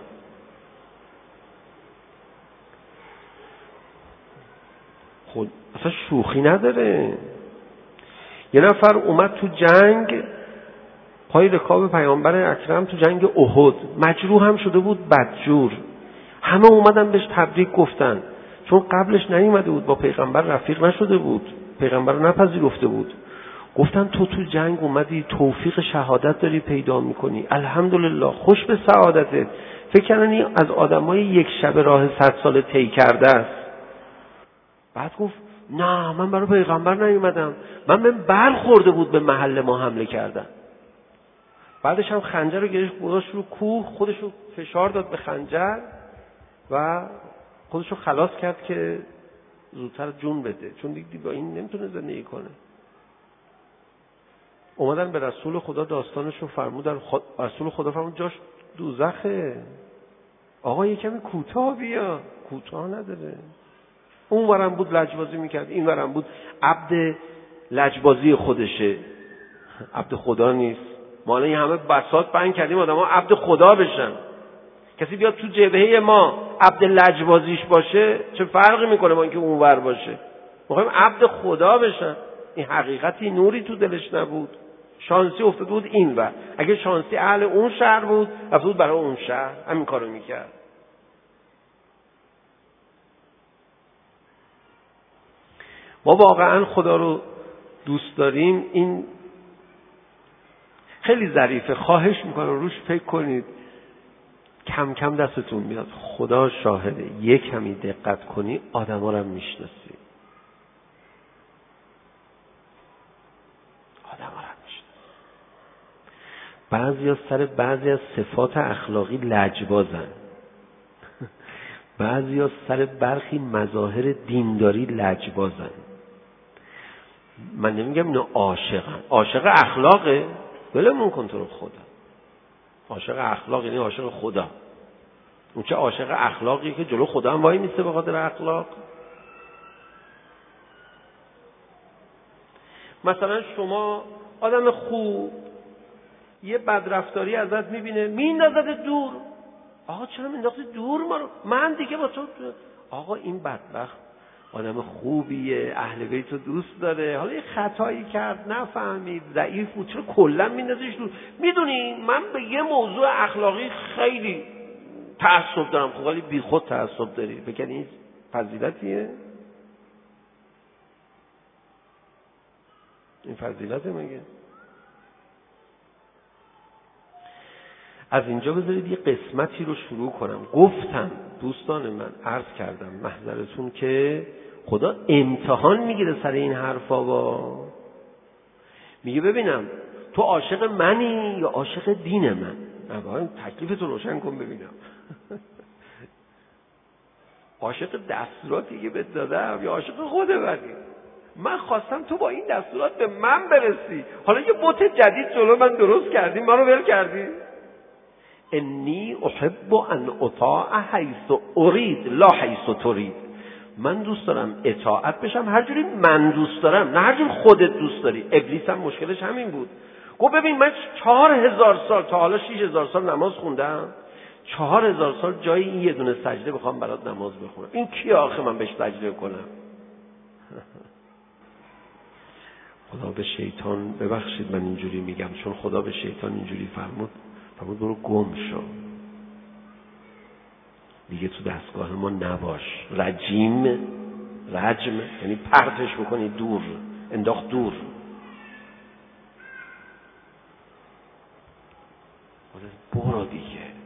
خود اصلا شوخی نداره. یه نفر اومد تو جنگ پای رکاب پیامبر اکرم تو جنگ احد، مجروح هم شده بود بدجور. همه اومدن بهش تبریک گفتن، چون قبلش نیومده بود، با پیغمبر رفیق نشده بود، پیغمبر رو نپذیرفته بود. گفتن تو جنگ اومدی، توفیق شهادت داری پیدا میکنی، الحمدلله، خوش به سعادتت. فکر کردن این از آدمای یک شب راه 100 سال طی کرده است. بعد گفت نه من برای پیغمبر نیومدم، من به برخورده بود به محل ما حمله کردن. بعدش هم خنجر رو گرفت گذاشت رو کوه، خودش رو فشار داد به خنجر و خودش رو خلاص کرد که زودتر جون بده، چون دید با این نمیتونه زندگی کنه. اومدن به رسول خدا داستانش رو فرمودن. رسول خدا فرمود جاش دوزخه، آقا یه کمی کوتاه بیا. کوتاه نداره. اون ورم بود لجبازی میکرد، این ورم بود عبد لجبازی خودشه، عبد خدا نیست. ما الان همه بساط بند کردیم آدم ها عبد خدا بشن. کسی بیاد تو جبهه ما عبد لجبازیش باشه چه فرقی میکنه با اینکه اون ور باشه؟ میخوایم عبد خدا بشن. این حقیقتی نوری تو دلش نبود، شانسی افتاده بود این ور. اگه شانسی اهل اون شهر بود رفته بود برای اون شهر همین کارو میکرد. ما واقعا خدا رو دوست داریم. این خیلی ظریفه، خواهش میکنم روش فکر کنید، کم کم دستتون میاد. خدا شاهده یه کمی دقت کنی آدما رو هم میشناسی. بعضی سر بعضی از صفات اخلاقی لجبازن، بعضی سر برخی مظاهر دینداری لجبازن. من نمیگم اینو عاشقن، عاشق اخلاقه ولمون کن تو رو خدا. عاشق اخلاق یعنی عاشق خدا. اون چه عاشق اخلاقی که جلو خدا هم وای میسته به خاطر اخلاق. مثلا شما آدم خوب یه بدرفتاری ازت میبینه میندازه دور. آقا چرا میندازی دور ما رو؟ من دیگه با تو. آقا این بدبخت آدم خوبیه، اهل بیت رو دوست داره، حالا یه خطایی کرد نفهمید، ضعیف بود، چرا کلا میندازیش دور؟ میدونی من به یه موضوع اخلاقی خیلی تعصب دارم. خب ولی بیخود تعصب داری، بگن این فضیلتیه؟ این فضیلته مگه؟ از اینجا بذارید یه قسمتی رو شروع کنم. گفتم دوستان من، عرض کردم محضرتون که خدا امتحان میگیره سر این حرفا. با میگه ببینم تو عاشق منی یا عاشق دین من؟ نه تکلیفتو روشن کن ببینم. عاشق دستوراتی که بهت دادم یا عاشق خود منی؟ من خواستم تو با این دستورات به من برسی، حالا یه بت جدید جلو من درست کردی، ما رو ول کردی. انی احب ان اطاع حیث ارید لا حیث ترید. من دوست دارم اطاعت بشم هر جوری من دوست دارم، نه هر جور خودت دوست داری. ابلیس هم مشکلش همین بود. گفت ببین من 4000 سال تا حالا 6000 سال نماز خوندم، 4000 سال جای این یه دونه سجده بخوام برات نماز بخونم. این کی آخه من بهش سجده کنم؟ خدا به شیطان، ببخشید من اینجوری میگم چون خدا به شیطان اینجوری فرمود برو گم شو دیگه، تو دستگاه ما نباش. رجم یعنی پرتش بکنی دور، انداخت دور. برو دیگه.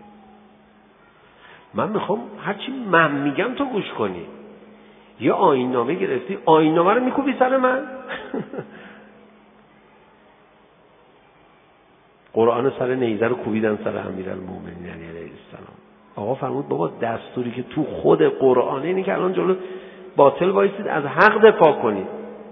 من میخوام هرچی من میگم تو گوش کنی. یه آیین‌نامه گرفتی، آیین‌نامه رو میکوبی سر من. قرآن سر نیزه رو کوبیدن سر امیرالمومنین علیه السلام. آقا فرمود بابا دستوری که تو خود قرآنه اینه که الان جلو باطل وایسید از حق دفاع کنید.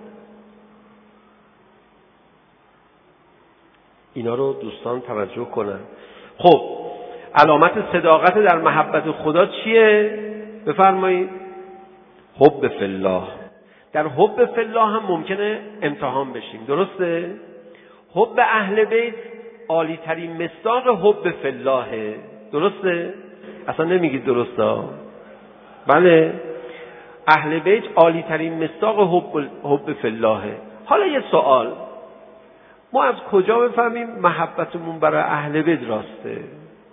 اینا رو دوستان توجه کنن. خب علامت صداقت در محبت خدا چیه؟ بفرمایید. حب فی الله. در حب فی الله هم ممکنه امتحان بشیم، درسته؟ حب اهل بیت عالی ترین مصداق حب فی الله، درسته؟ اصلا نمیگید درسته؟ بله، اهل بیت عالی ترین مصداق حب فی الله. حالا یه سوال، ما از کجا بفهمیم محبتمون برای اهل بیت راسته؟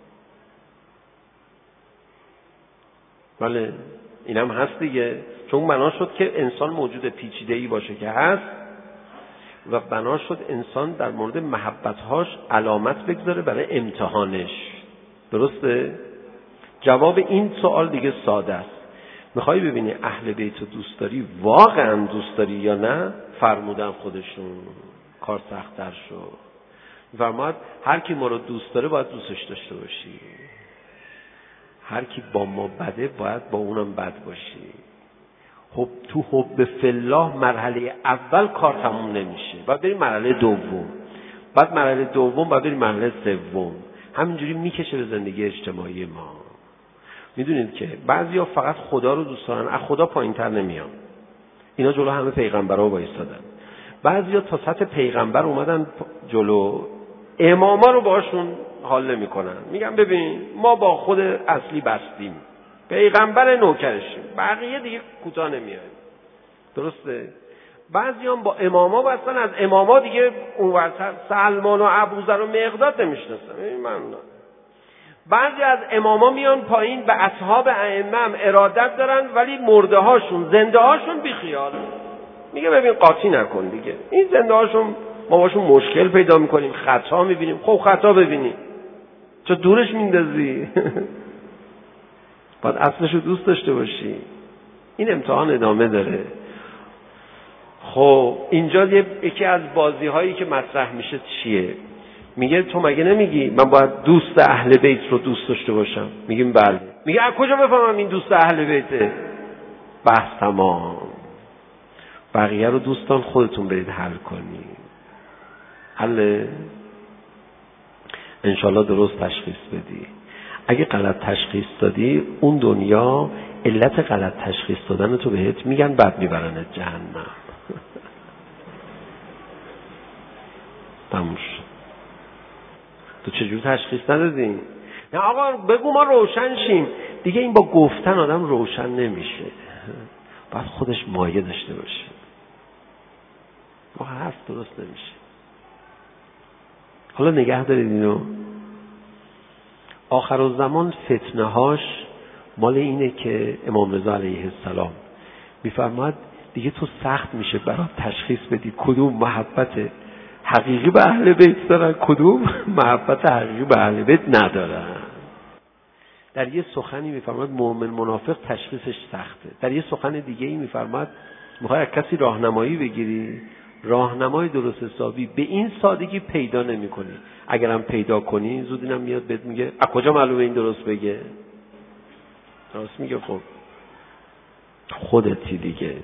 بله اینم هست دیگه، چون بنا شد که انسان موجود پیچیده‌ای باشه که هست و بنا شد انسان در مورد محبت‌هاش علامت بگذاره برای امتحانش، درسته؟ جواب این سوال دیگه ساده است. میخوای ببینی اهل بیت رو دوست داری، واقعا دوست داری یا نه؟ فرمودن خودشون، کار سخت‌تر شد. فرمود هر کی ما رو دوست داره باید دوستش داشته باشی، هر کی با ما بده باید با اونم بد باشی. تو حب فالله مرحله اول کار تموم نمیشه، باید بریم مرحله دوم، بعد مرحله دوم باید بریم مرحله سوم. همینجوری میکشه به زندگی اجتماعی ما. میدونید که بعضیا فقط خدا رو دوست دارن، از خدا پایین‌تر نمیان. اینا جلو همه پیغمبرها وایسادن. بعضیا تا سطح پیغمبر اومدن جلو، اماما رو باشون حال نمی‌کنن. میگن ببین ما با خود اصلی بستیم، پیغمبر نوکرشیم، بقیه دیگه کوتاه نمیایم. درسته؟ بعضیا با اماما بستن، از اماما دیگه اونورتر سلمان و ابوذر و مقداد نمیشناسن. من بعضی از اماما میان پایین، به اصحاب ائمه هم ارادت دارن ولی مرده هاشون زنده هاشون بیخیال. میگه ببین قاطی نکن دیگه، این زنده هاشون ما باشون مشکل پیدا میکنیم، خطا میبینیم. خب خطا ببینیم، چه دورش میندازی؟ باید اصلشو دوست داشته باشی. این امتحان ادامه داره. خب اینجا یکی از بازی هایی که مطرح میشه چیه؟ میگه تو مگه نمیگی من باید دوست اهل بیت رو دوست داشته باشم؟ میگیم بله. میگه از کجا بفهمم این دوست اهل بیته؟ بحث تمام. بقیه رو دوستان خودتون برید حل کنید. حل انشالله درست تشخیص بدی. اگه غلط تشخیص دادی، اون دنیا علت غلط تشخیص دادن تو بهت میگن، بعد میبرنت جهنم. تموم شد. تو چجور تشخیص ندادی؟ نه آقا بگو ما روشن شیم. دیگه این با گفتن آدم روشن نمیشه، باید خودش مایه داشته باشه. با حرف درست نمیشه. حالا نگه دارید اینو. آخرالزمان فتنه هاش مال اینه که امام رضا علیه السلام میفرماد دیگه تو سخت میشه برات تشخیص بدی کدوم محبت حقیقی به اهل بیت دارن، کدوم محبت حقیقی به اهل بیت ندارن. در یه سخنی میفرماد مؤمن منافق تشخیصش سخته. در یه سخن دیگه ای میفرماد میخوای از کسی راهنمایی بگیری، راهنمای درست حسابی به این سادگی پیدا نمی‌کنی. اگرم پیدا کنی زود اینم میاد بهت میگه از کجا معلومه این درست بگه؟ درست میگه. خب خودتی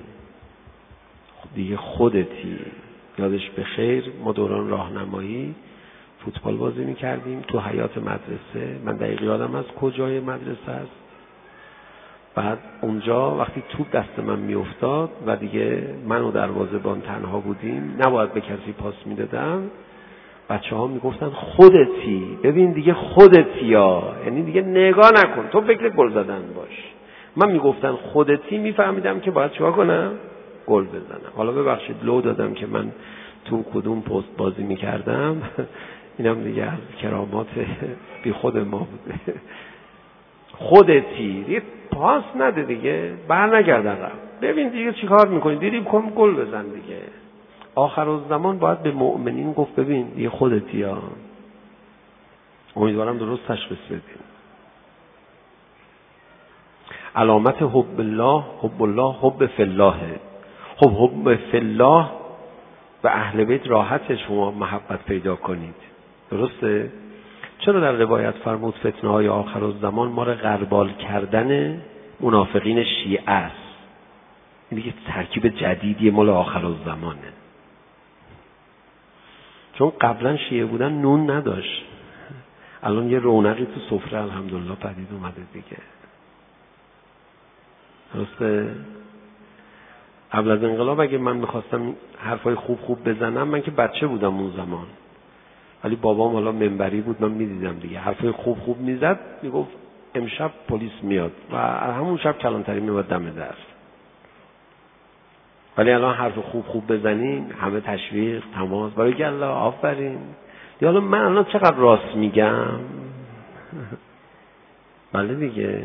دیگه خودتی. یادش بخیر ما دوران راهنمایی فوتبال بازی می‌کردیم تو حیاط مدرسه. من دقیق یادم از کجای مدرسه است. بعد اونجا وقتی توپ دست من میافتاد و دیگه من و دروازه‌بان تنها بودیم، نباید به کسی پاس میدادم، بچه‌ها میگفتن خودتی. ببین دیگه خودتی ها، یعنی دیگه نگاه نکن، تو فکر گل زدن باش. من میگفتن خودتی، میفهمیدم که باید چیکار کنم؟ گل بزنم. حالا ببخشید لو دادم که من تو کدوم پست بازی میکردم. اینم دیگه از کرامات بی خود ما بوده. خودتی دیگه پاس نده دیگه، بر نگردن رفت. ببین دیگه چی کار میکنی، دیدیم کن گل بزن دیگه. آخرالزمان باید به مؤمنین گفت ببین دیگه خودتی ها. امیدوارم درست تشخیص بدیم. علامت حب الله حب فی الله. خب حب فی الله به اهل بیت راحت شما محبت پیدا کنید. درسته؟ چرا در روایت فرمود فتنه های آخرالزمان ما را غربال کردن منافقین شیعه است؟ این دیگه ترکیب جدیدی مال آخرالزمانه. چون قبلا شیعه بودن نون نداشت، الان یه رونقی تو سفره الحمدلله پدید اومده دیگه. درسته؟ قبل از انقلاب اگه من میخواستم حرفای خوب بزنم، من که بچه بودم اون زمان، ولی بابام حالا منبری بود، من میدیدم دیگه حرفای خوب میزد، میگفت امشب پلیس میاد و همون شب کلانتری میاد دم در. ولی الان حرف خوب بزنیم همه تشویق تماس برای گلا آفرین. یا حالا من الان چقدر راست میگم. بله دیگه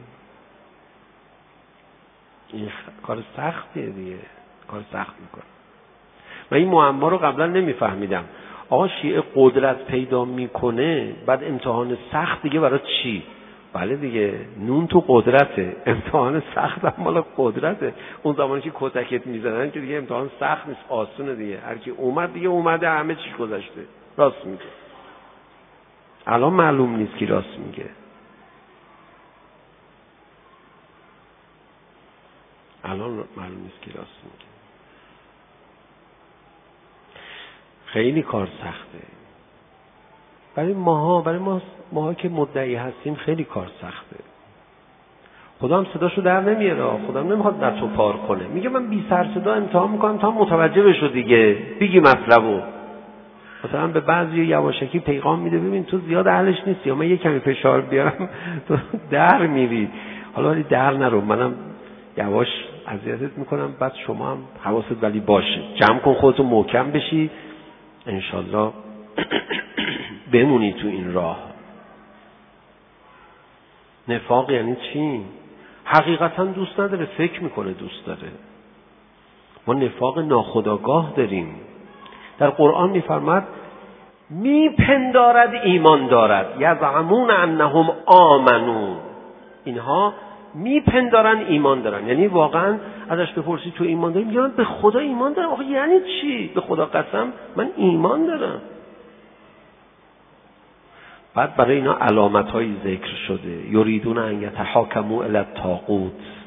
این کار سختیه دیگه، کار سخت میکنه. من این معما رو قبلا نمیفهمیدم. آقا شیعه قدرت پیدا میکنه، بعد امتحان سخت دیگه برای چی؟ بله دیگه، نون تو قدرته، امتحان سخت هم مال قدرته. اون زمانی که کتکت میزنن که دیگه امتحان سخت نیست، آسونه دیگه. هر کی اومد دیگه اومده، همه چیش گذشته. راست میگه. الان معلوم نیست کی راست میگه. الان معلوم نیست کی راست میگه. خیلی کار سخته. برای ماها که مدعی هستیم خیلی کار سخته. خدا هم صداشو در نمیاره. خدا هم نمیخواد نتو پار کنه. میگه من بی سر صدا امتحان میکنم تا متوجه بشو دیگه، بگی مطلبو. مثلا به بعضی یواشکی پیغام میده ببین تو زیاد اهلش نیستی یا من یه کمی فشار بیارم تو در میری. حالا ولی در نرو، منم یواش اذیتت میکنم، بعد شما هم حواست ولی باشه، جمع کن خودتو، محکم بشی، انشالله بمونی تو این راه. نفاق یعنی چی؟ حقیقتا دوست نداره، فکر میکنه دوست داره. ما نفاق ناخودآگاه داریم. در قرآن میفرماد میپندارد ایمان دارد، یزعمون انهم آمنون. اینها میپندارن ایمان دارن، یعنی واقعا ازش بپرسی تو ایمان داری؟ میگن به خدا ایمان دارم. آخه یعنی چی؟ به خدا قسم من ایمان دارم. بعد برای اینا علامت‌هایی ذکر شده. یریدون ان یتحاکموا الی الطاغوت.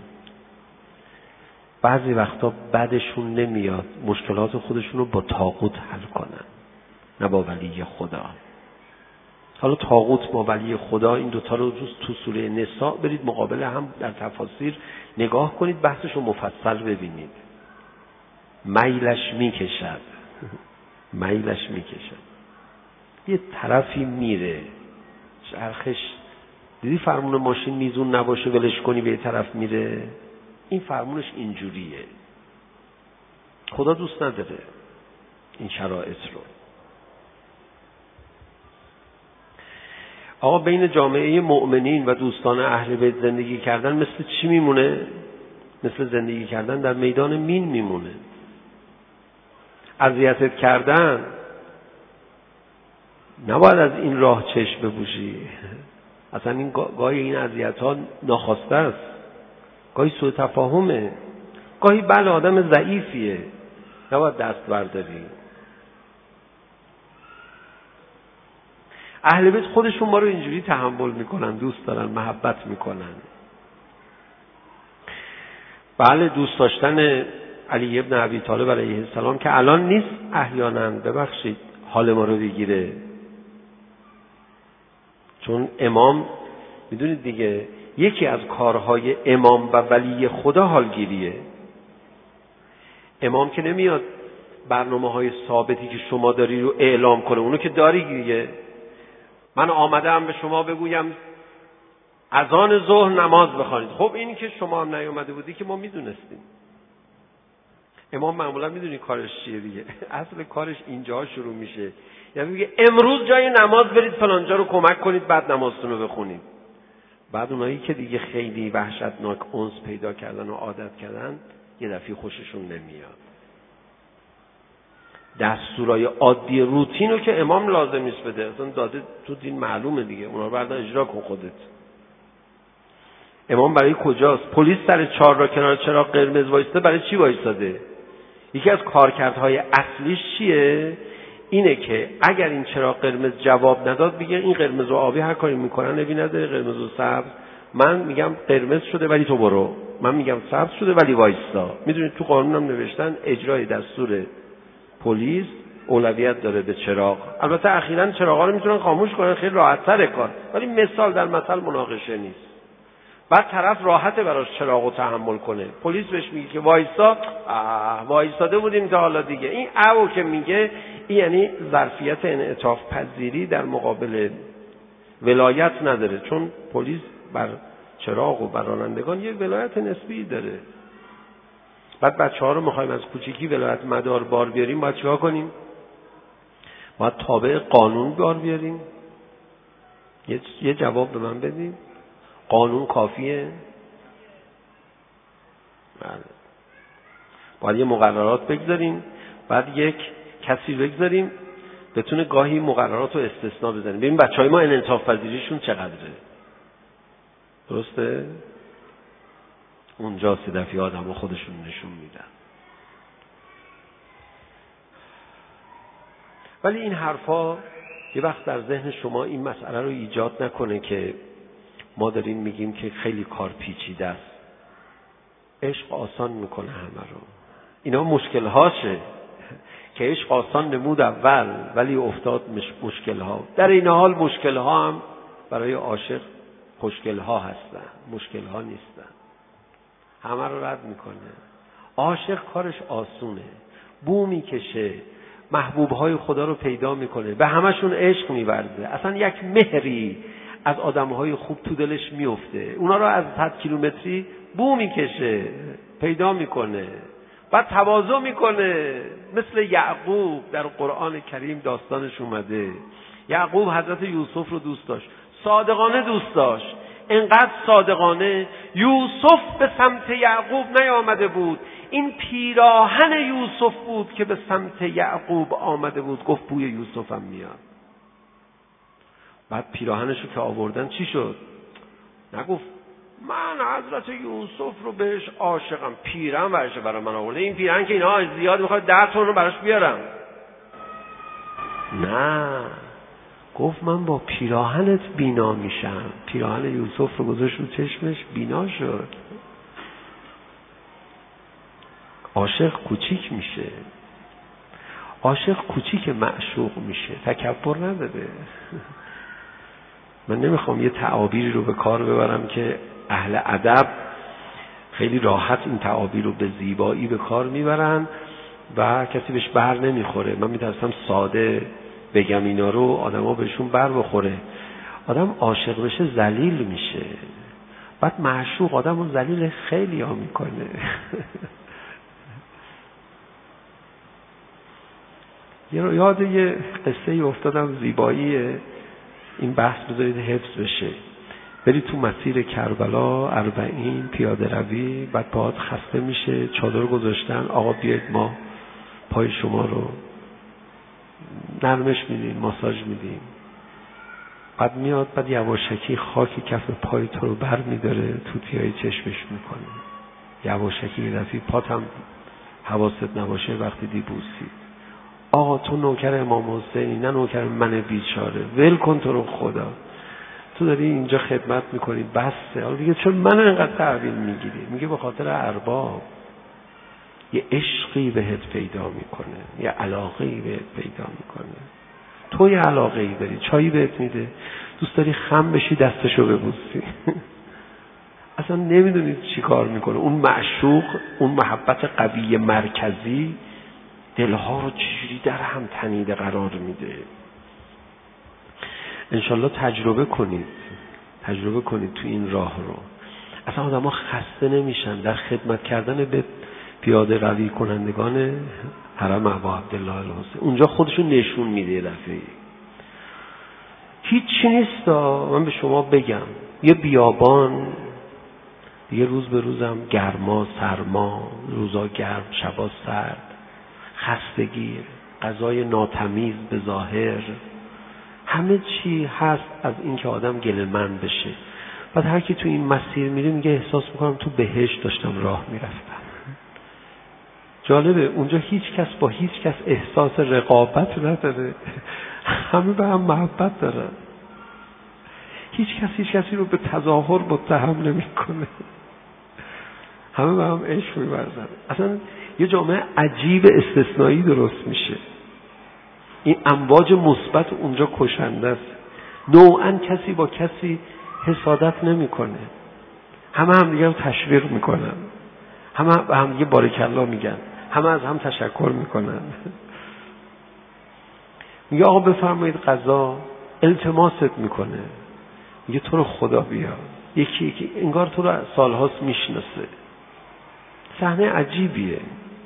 بعضی وقتا بعدشون نمیاد مشکلات خودشون رو با طاغوت حل کنن، نه با ولی خدا. حالا طاغوت با ولی خدا، این دوتا رو تو سوره نساء برید مقابل هم در تفاسیر نگاه کنید، بحثش رو مفصل ببینید. میلش میکشد میلش میکشد. یه طرفی میره چرخش، دیدی فرمون ماشین میزون نباشه ولش کنی به یه طرف میره؟ این فرمونش اینجوریه. خدا دوست نداره این شرایط رو. آقا بین جامعه مؤمنین و دوستان اهل بیت زندگی کردن مثل چی میمونه؟ مثل زندگی کردن در میدان مین میمونه. اذیتت کردن نباید از این راه چشم بپوشی. اصلا این گاهی این اذیت‌ها ناخواسته است، گاهی سوء تفاهمه، گاهی بله آدم ضعیفیه، نباید دست برداری. اهل بیت خودشون ما رو اینجوری تحمل میکنن، دوست دارن، محبت میکنن. بله دوست داشتن علی ابن ابی طالب علیه السلام که الان نیست احیانا، ببخشید، حال ما رو بگیره. چون امام میدونید دیگه یکی از کارهای امام و ولی خدا حالگیریه. امام که نمیاد برنامه‌های ثابتی که شما داری رو اعلام کنه، اونو که داری دیگه. من آمدم به شما بگویم اذان ظهر نماز بخوانید. خب این که شما هم نیومده بودی که ما میدونستیم. امام معمولا میدونی کارش چیه دیگه. اصل کارش اینجا شروع میشه، یعنی میگه امروز جای نماز برید فلانجا رو کمک کنید بعد نمازتون رو بخونید. بعد اونایی که دیگه خیلی وحشتناک انس پیدا کردن و عادت کردن یه دفعه خوششون نمیاد. دستورای عادی روتین رو که امام لازم نیست بده، اصلا داده تو دین معلومه دیگه، اونا رو بعدا اجرا کن خودت. امام برای کجاست؟ پلیس سر چهار را کنار چراغ قرمز وایسته، برای چی وایساده؟ یکی از کارکردهای اصلیش چیه؟ اینه که اگر این چراغ قرمز جواب نداد بگه این قرمز و آبی هر کاری میکنن نبی نداره، قرمز و سبز. من میگم قرمز شده ولی تو برو، من میگم سبز شده ولی وایستا. میدونید تو قانونم نوشتن اجرای دستور پلیس اولویت داره به چراغ. البته اخیراً چراغا رو میتونن خاموش کنن، خیلی راحت‌تره کار، ولی مثال در مثل مناقشه نیست. بعد طرف راحته براش چراغو تحمل کنه، پلیس بهش میگه که وایسا، وایساده بودیم تا حالا دیگه. این او که میگه این یعنی ظرفیت انعطاف پذیری در مقابل ولایت نداره، چون پلیس بر چراغ و بر رانندگان یه ولایت نسبی داره. بعد بچه‌ها رو می‌خوایم از کوچیکی ولایت مدار بار بیاریم، باید چیکار کنیم؟ باید تابع قانون بار بیاریم. یه جواب به من بدید. قانون کافیه؟ بله. باید یه مقررات بگذاریم، بعد یک کسی بگذاریم بتونه گاهی مقررات رو استثناء بزنیم. ببین بچهای ما انعطاف پذیریشون چقدره. درسته؟ اونجا صدفی آدم خودشون نشون میدن. ولی این حرفا یه وقت در ذهن شما این مسئله رو ایجاد نکنه که ما داریم میگیم که خیلی کار پیچیده است. عشق آسان میکنه همه رو. اینا مشکل هاشه که عشق آسان نمود اول ولی افتاد مشکل ها. در این حال مشکل ها هم برای عاشق خوشگل ها هستن، مشکل ها نیستن. همه رو رد میکنه. عاشق کارش آسونه، بو میکشه، محبوب های خدا رو پیدا میکنه، به همشون عشق میورزه. اصلا یک مهری از آدم های خوب تو دلش میفته، اونا رو از 100 کیلومتری بو میکشه، پیدا میکنه، بعد تواضع میکنه. مثل یعقوب در قرآن کریم داستانش اومده. یعقوب حضرت یوسف رو دوست داشت، صادقانه دوست داشت، انقدر صادقانه یوسف به سمت یعقوب نیامده بود، این پیراهن یوسف بود که به سمت یعقوب آمده بود. گفت بوی یوسف هم میاد. بعد پیراهنشو که آوردن چی شد؟ نگفت من حضرت یوسف رو بهش عاشقم، پیراهن ورشه برای من آورده، این پیراهن که اینا زیاد میخواد 10 تن رو براش بیارم. نه، گفت من با پیراهنت بینا میشم. پیراهن یوسف رو گذاشت رو چشمش، بینا شد. عاشق کوچیک میشه، عاشق کوچیک معشوق میشه، تکبر نداره. من نمیخوام یه تعابیری رو به کار ببرم که اهل ادب خیلی راحت این تعابیر رو به زیبایی به کار میبرن و کسی بهش بر نمیخوره. من میترسم ساده بگم اینا رو آدما بهشون بر بخوره. آدم عاشق بشه ذلیل میشه، بعد معشوق آدم رو ذلیل خیلی ها میکنه. یاد یه قصه افتادم زیباییه، این بحث بذارید حفظ بشه. برید تو مسیر کربلا 40 پیاده روی، بعد پاهات خسته میشه، چادر گذاشتن، آقا بیاید ما پای شما رو نرمش میدیم، ماساژ میدیم. بعد میاد، بعد یواشکی خاک کف پای تو رو بر میداره، توتیای چشمش میکنه. یواشکی یه دفعه پات هم حواست نباشه وقتی دیبوسی. آقا تو نوکر امام حسینی، نه نوکر من بیچاره، ول کن تو رو خدا، تو داری اینجا خدمت میکنی، بسه. حالا دیگه چون من اینقدر تحویل میگیری؟ میگه به خاطر ارباب. یه عشقی بهت پیدا میکنه، یه علاقه‌ای بهت پیدا میکنه. تو یه علاقه‌ای داری، چایی بهت میده، دوست داری خم بشی دستشو ببوسی. اصلا نمیدونید چی کار میکنه اون معشوق. اون محبت قوی مرکزی دلها رو چجوری در هم تنیده قرار میده. انشالله تجربه کنید تو این راه رو. اصلا آدم ها خسته نمیشن در خدمت کردن به پیاده روی کنندگان حرم ابا عبدالله الحسین. اونجا خودشون نشون میده یه دفعه. هیچی نیست. من به شما بگم یه بیابان دیگه، روز به روزم گرما سرما، روزا گرم شبا سرد، خستگی، غذای ناتمیز به ظاهر، همه چی هست از این که آدم گله‌مند بشه. بعد هر کی تو این مسیر میره میگه احساس میکنم تو بهشت داشتم راه میرفتم. جالبه اونجا هیچ کس با هیچ کس احساس رقابت نداره، همه به هم محبت دارن. هیچ کسی رو به تظاهر متهم نمیکنه، همه به هم عشق می‌ورزن. اصلا یه جامعه عجیب استثنایی درست میشه. این امواج مثبت اونجا کشنده است. نوعاً کسی با کسی حسادت نمیکنه، همه هم دیگه رو تشویق میکنن، همه به هم دیگه بارکالله میگن، همه از هم تشکر میکنن. میگه آقا بفرمایید غذا، التماست میکنه، میگه تو رو خدا بیا. یکی انگار تو رو سالهاست میشناسه. صحنه عجیبیه.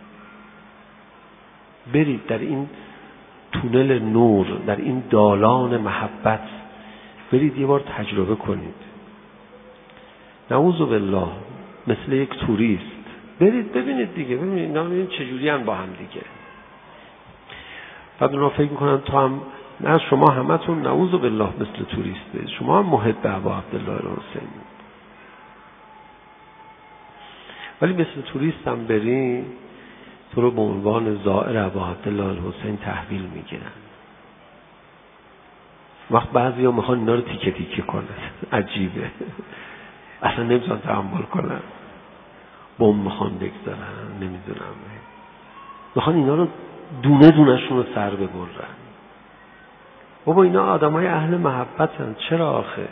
برید در این تونل نور، در این دالان محبت، برید یه بار تجربه کنید. نعوذ بالله، مثل یک توریست برید ببینید دیگه، ببینید چجوری هم با هم دیگه. بعد اونا فکر میکنن تو هم، نه شما همتون نعوذ بالله مثل توریست، شما هم محب ابا عبدالله الحسین. ولی مثل توریست هم بری تو رو به عنوان زائر ابا عبدالله الحسین تحویل میگیرن. وقت بعضی ها میخوان اینا رو تیکه تیکه کنن، عجیبه، اصلا نمیتونن تحمل کنن، بم میخوان بگذارن، نمیدونم، میخوان اینا رو دونه دونهشون رو سر ببرن. بابا اینا آدمای اهل محبتن، چرا آخه؟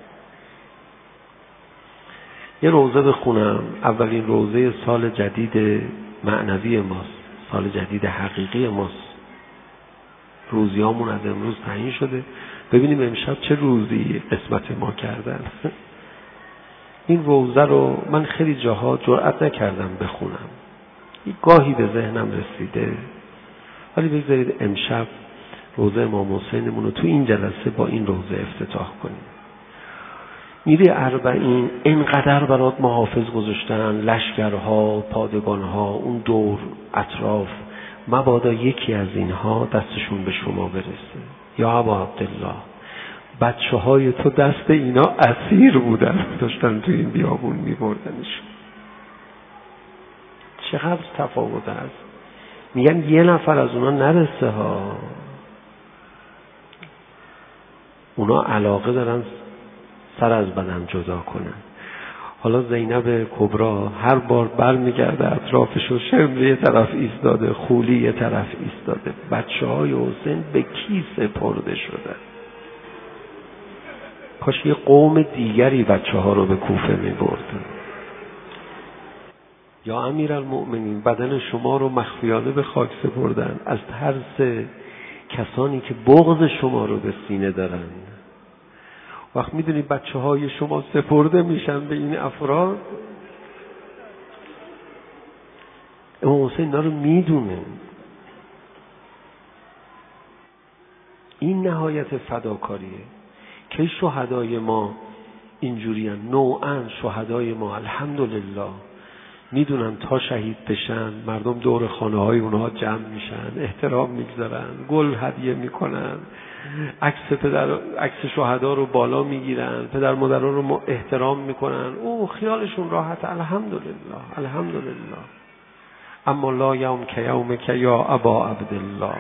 یه روزه بخونم، اولین روزه سال جدید معنوی ماست، سال جدید حقیقی ماست. روزیامون از امروز تعیین شده، ببینیم امشب چه روزی قسمت ما کردن. این روزه رو من خیلی جاها جرئت نکردم بخونم، گاهی به ذهنم رسیده، ولی بگذارید امشب روزه امام حسینمون رو تو این جلسه با این روزه افتتاح کنیم. میری اربعین، اینقدر برات محافظ گذاشتن، لشکرها، پادگانها، اون دور اطراف، مبادا یکی از اینها دستشون به شما برسه. یا ابا عبدالله، بچه های تو دست اینا اسیر بودن، داشتن تو این بیابون میبردنشون. چقدر تفاوت هست. میگن یه نفر از اونا نرسه ها، اونا علاقه دارن سر از بدن جدا کنن. حالا زینب کبرا هر بار بر میگرده اطرافشو، شمری یه طرف ایستاده، خولی یه طرف ایستاده، بچه های حسین به کی سپرده شده؟ کاش یه قوم دیگری بچه ها رو به کوفه میبرد. یا امیرالمؤمنین، بدن شما رو مخفیانه به خاک سپردن از ترس کسانی که بغض شما رو به سینه دارن. وقت میدونید بچه های شما سپرده میشن به این افراد، امام حسین اینا رو میدونه. این نهایت فداکاریه که شهدای ما اینجوری هن. نوعا شهدای ما الحمدلله میدونن تا شهید بشن مردم دور خانه های اونها جمع میشن، احترام میگذارن، گل هدیه میکنن، عکس شهدا رو بالا میگیرن، پدر مادرها رو احترام میکنن، او خیالشون راحت. الحمدلله الحمدلله. اما لا یوم که یوم که یا ابا عبدالله،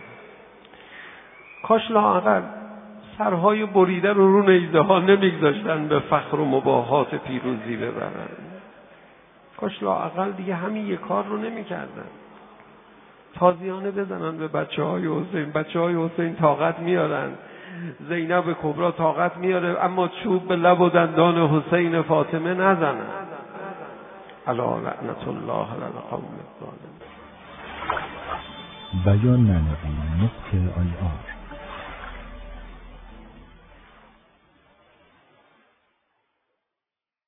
کاش لااقل سرهای بریده رو نیزه ها نمیگذاشتن به فخر و مباهات پیروزی ببرن. کاش لااقل دیگه همین یک کار رو نمیکردن. تازیانه بزنن به بچه های حسین. بچه های حسین طاقت میارن، زینب کبرا طاقت میاره، اما چوب به لب و دندان حسین فاطمه نزنن. الا لعنت الله علی القوم الظالمین. بیان معنوی نقطه آی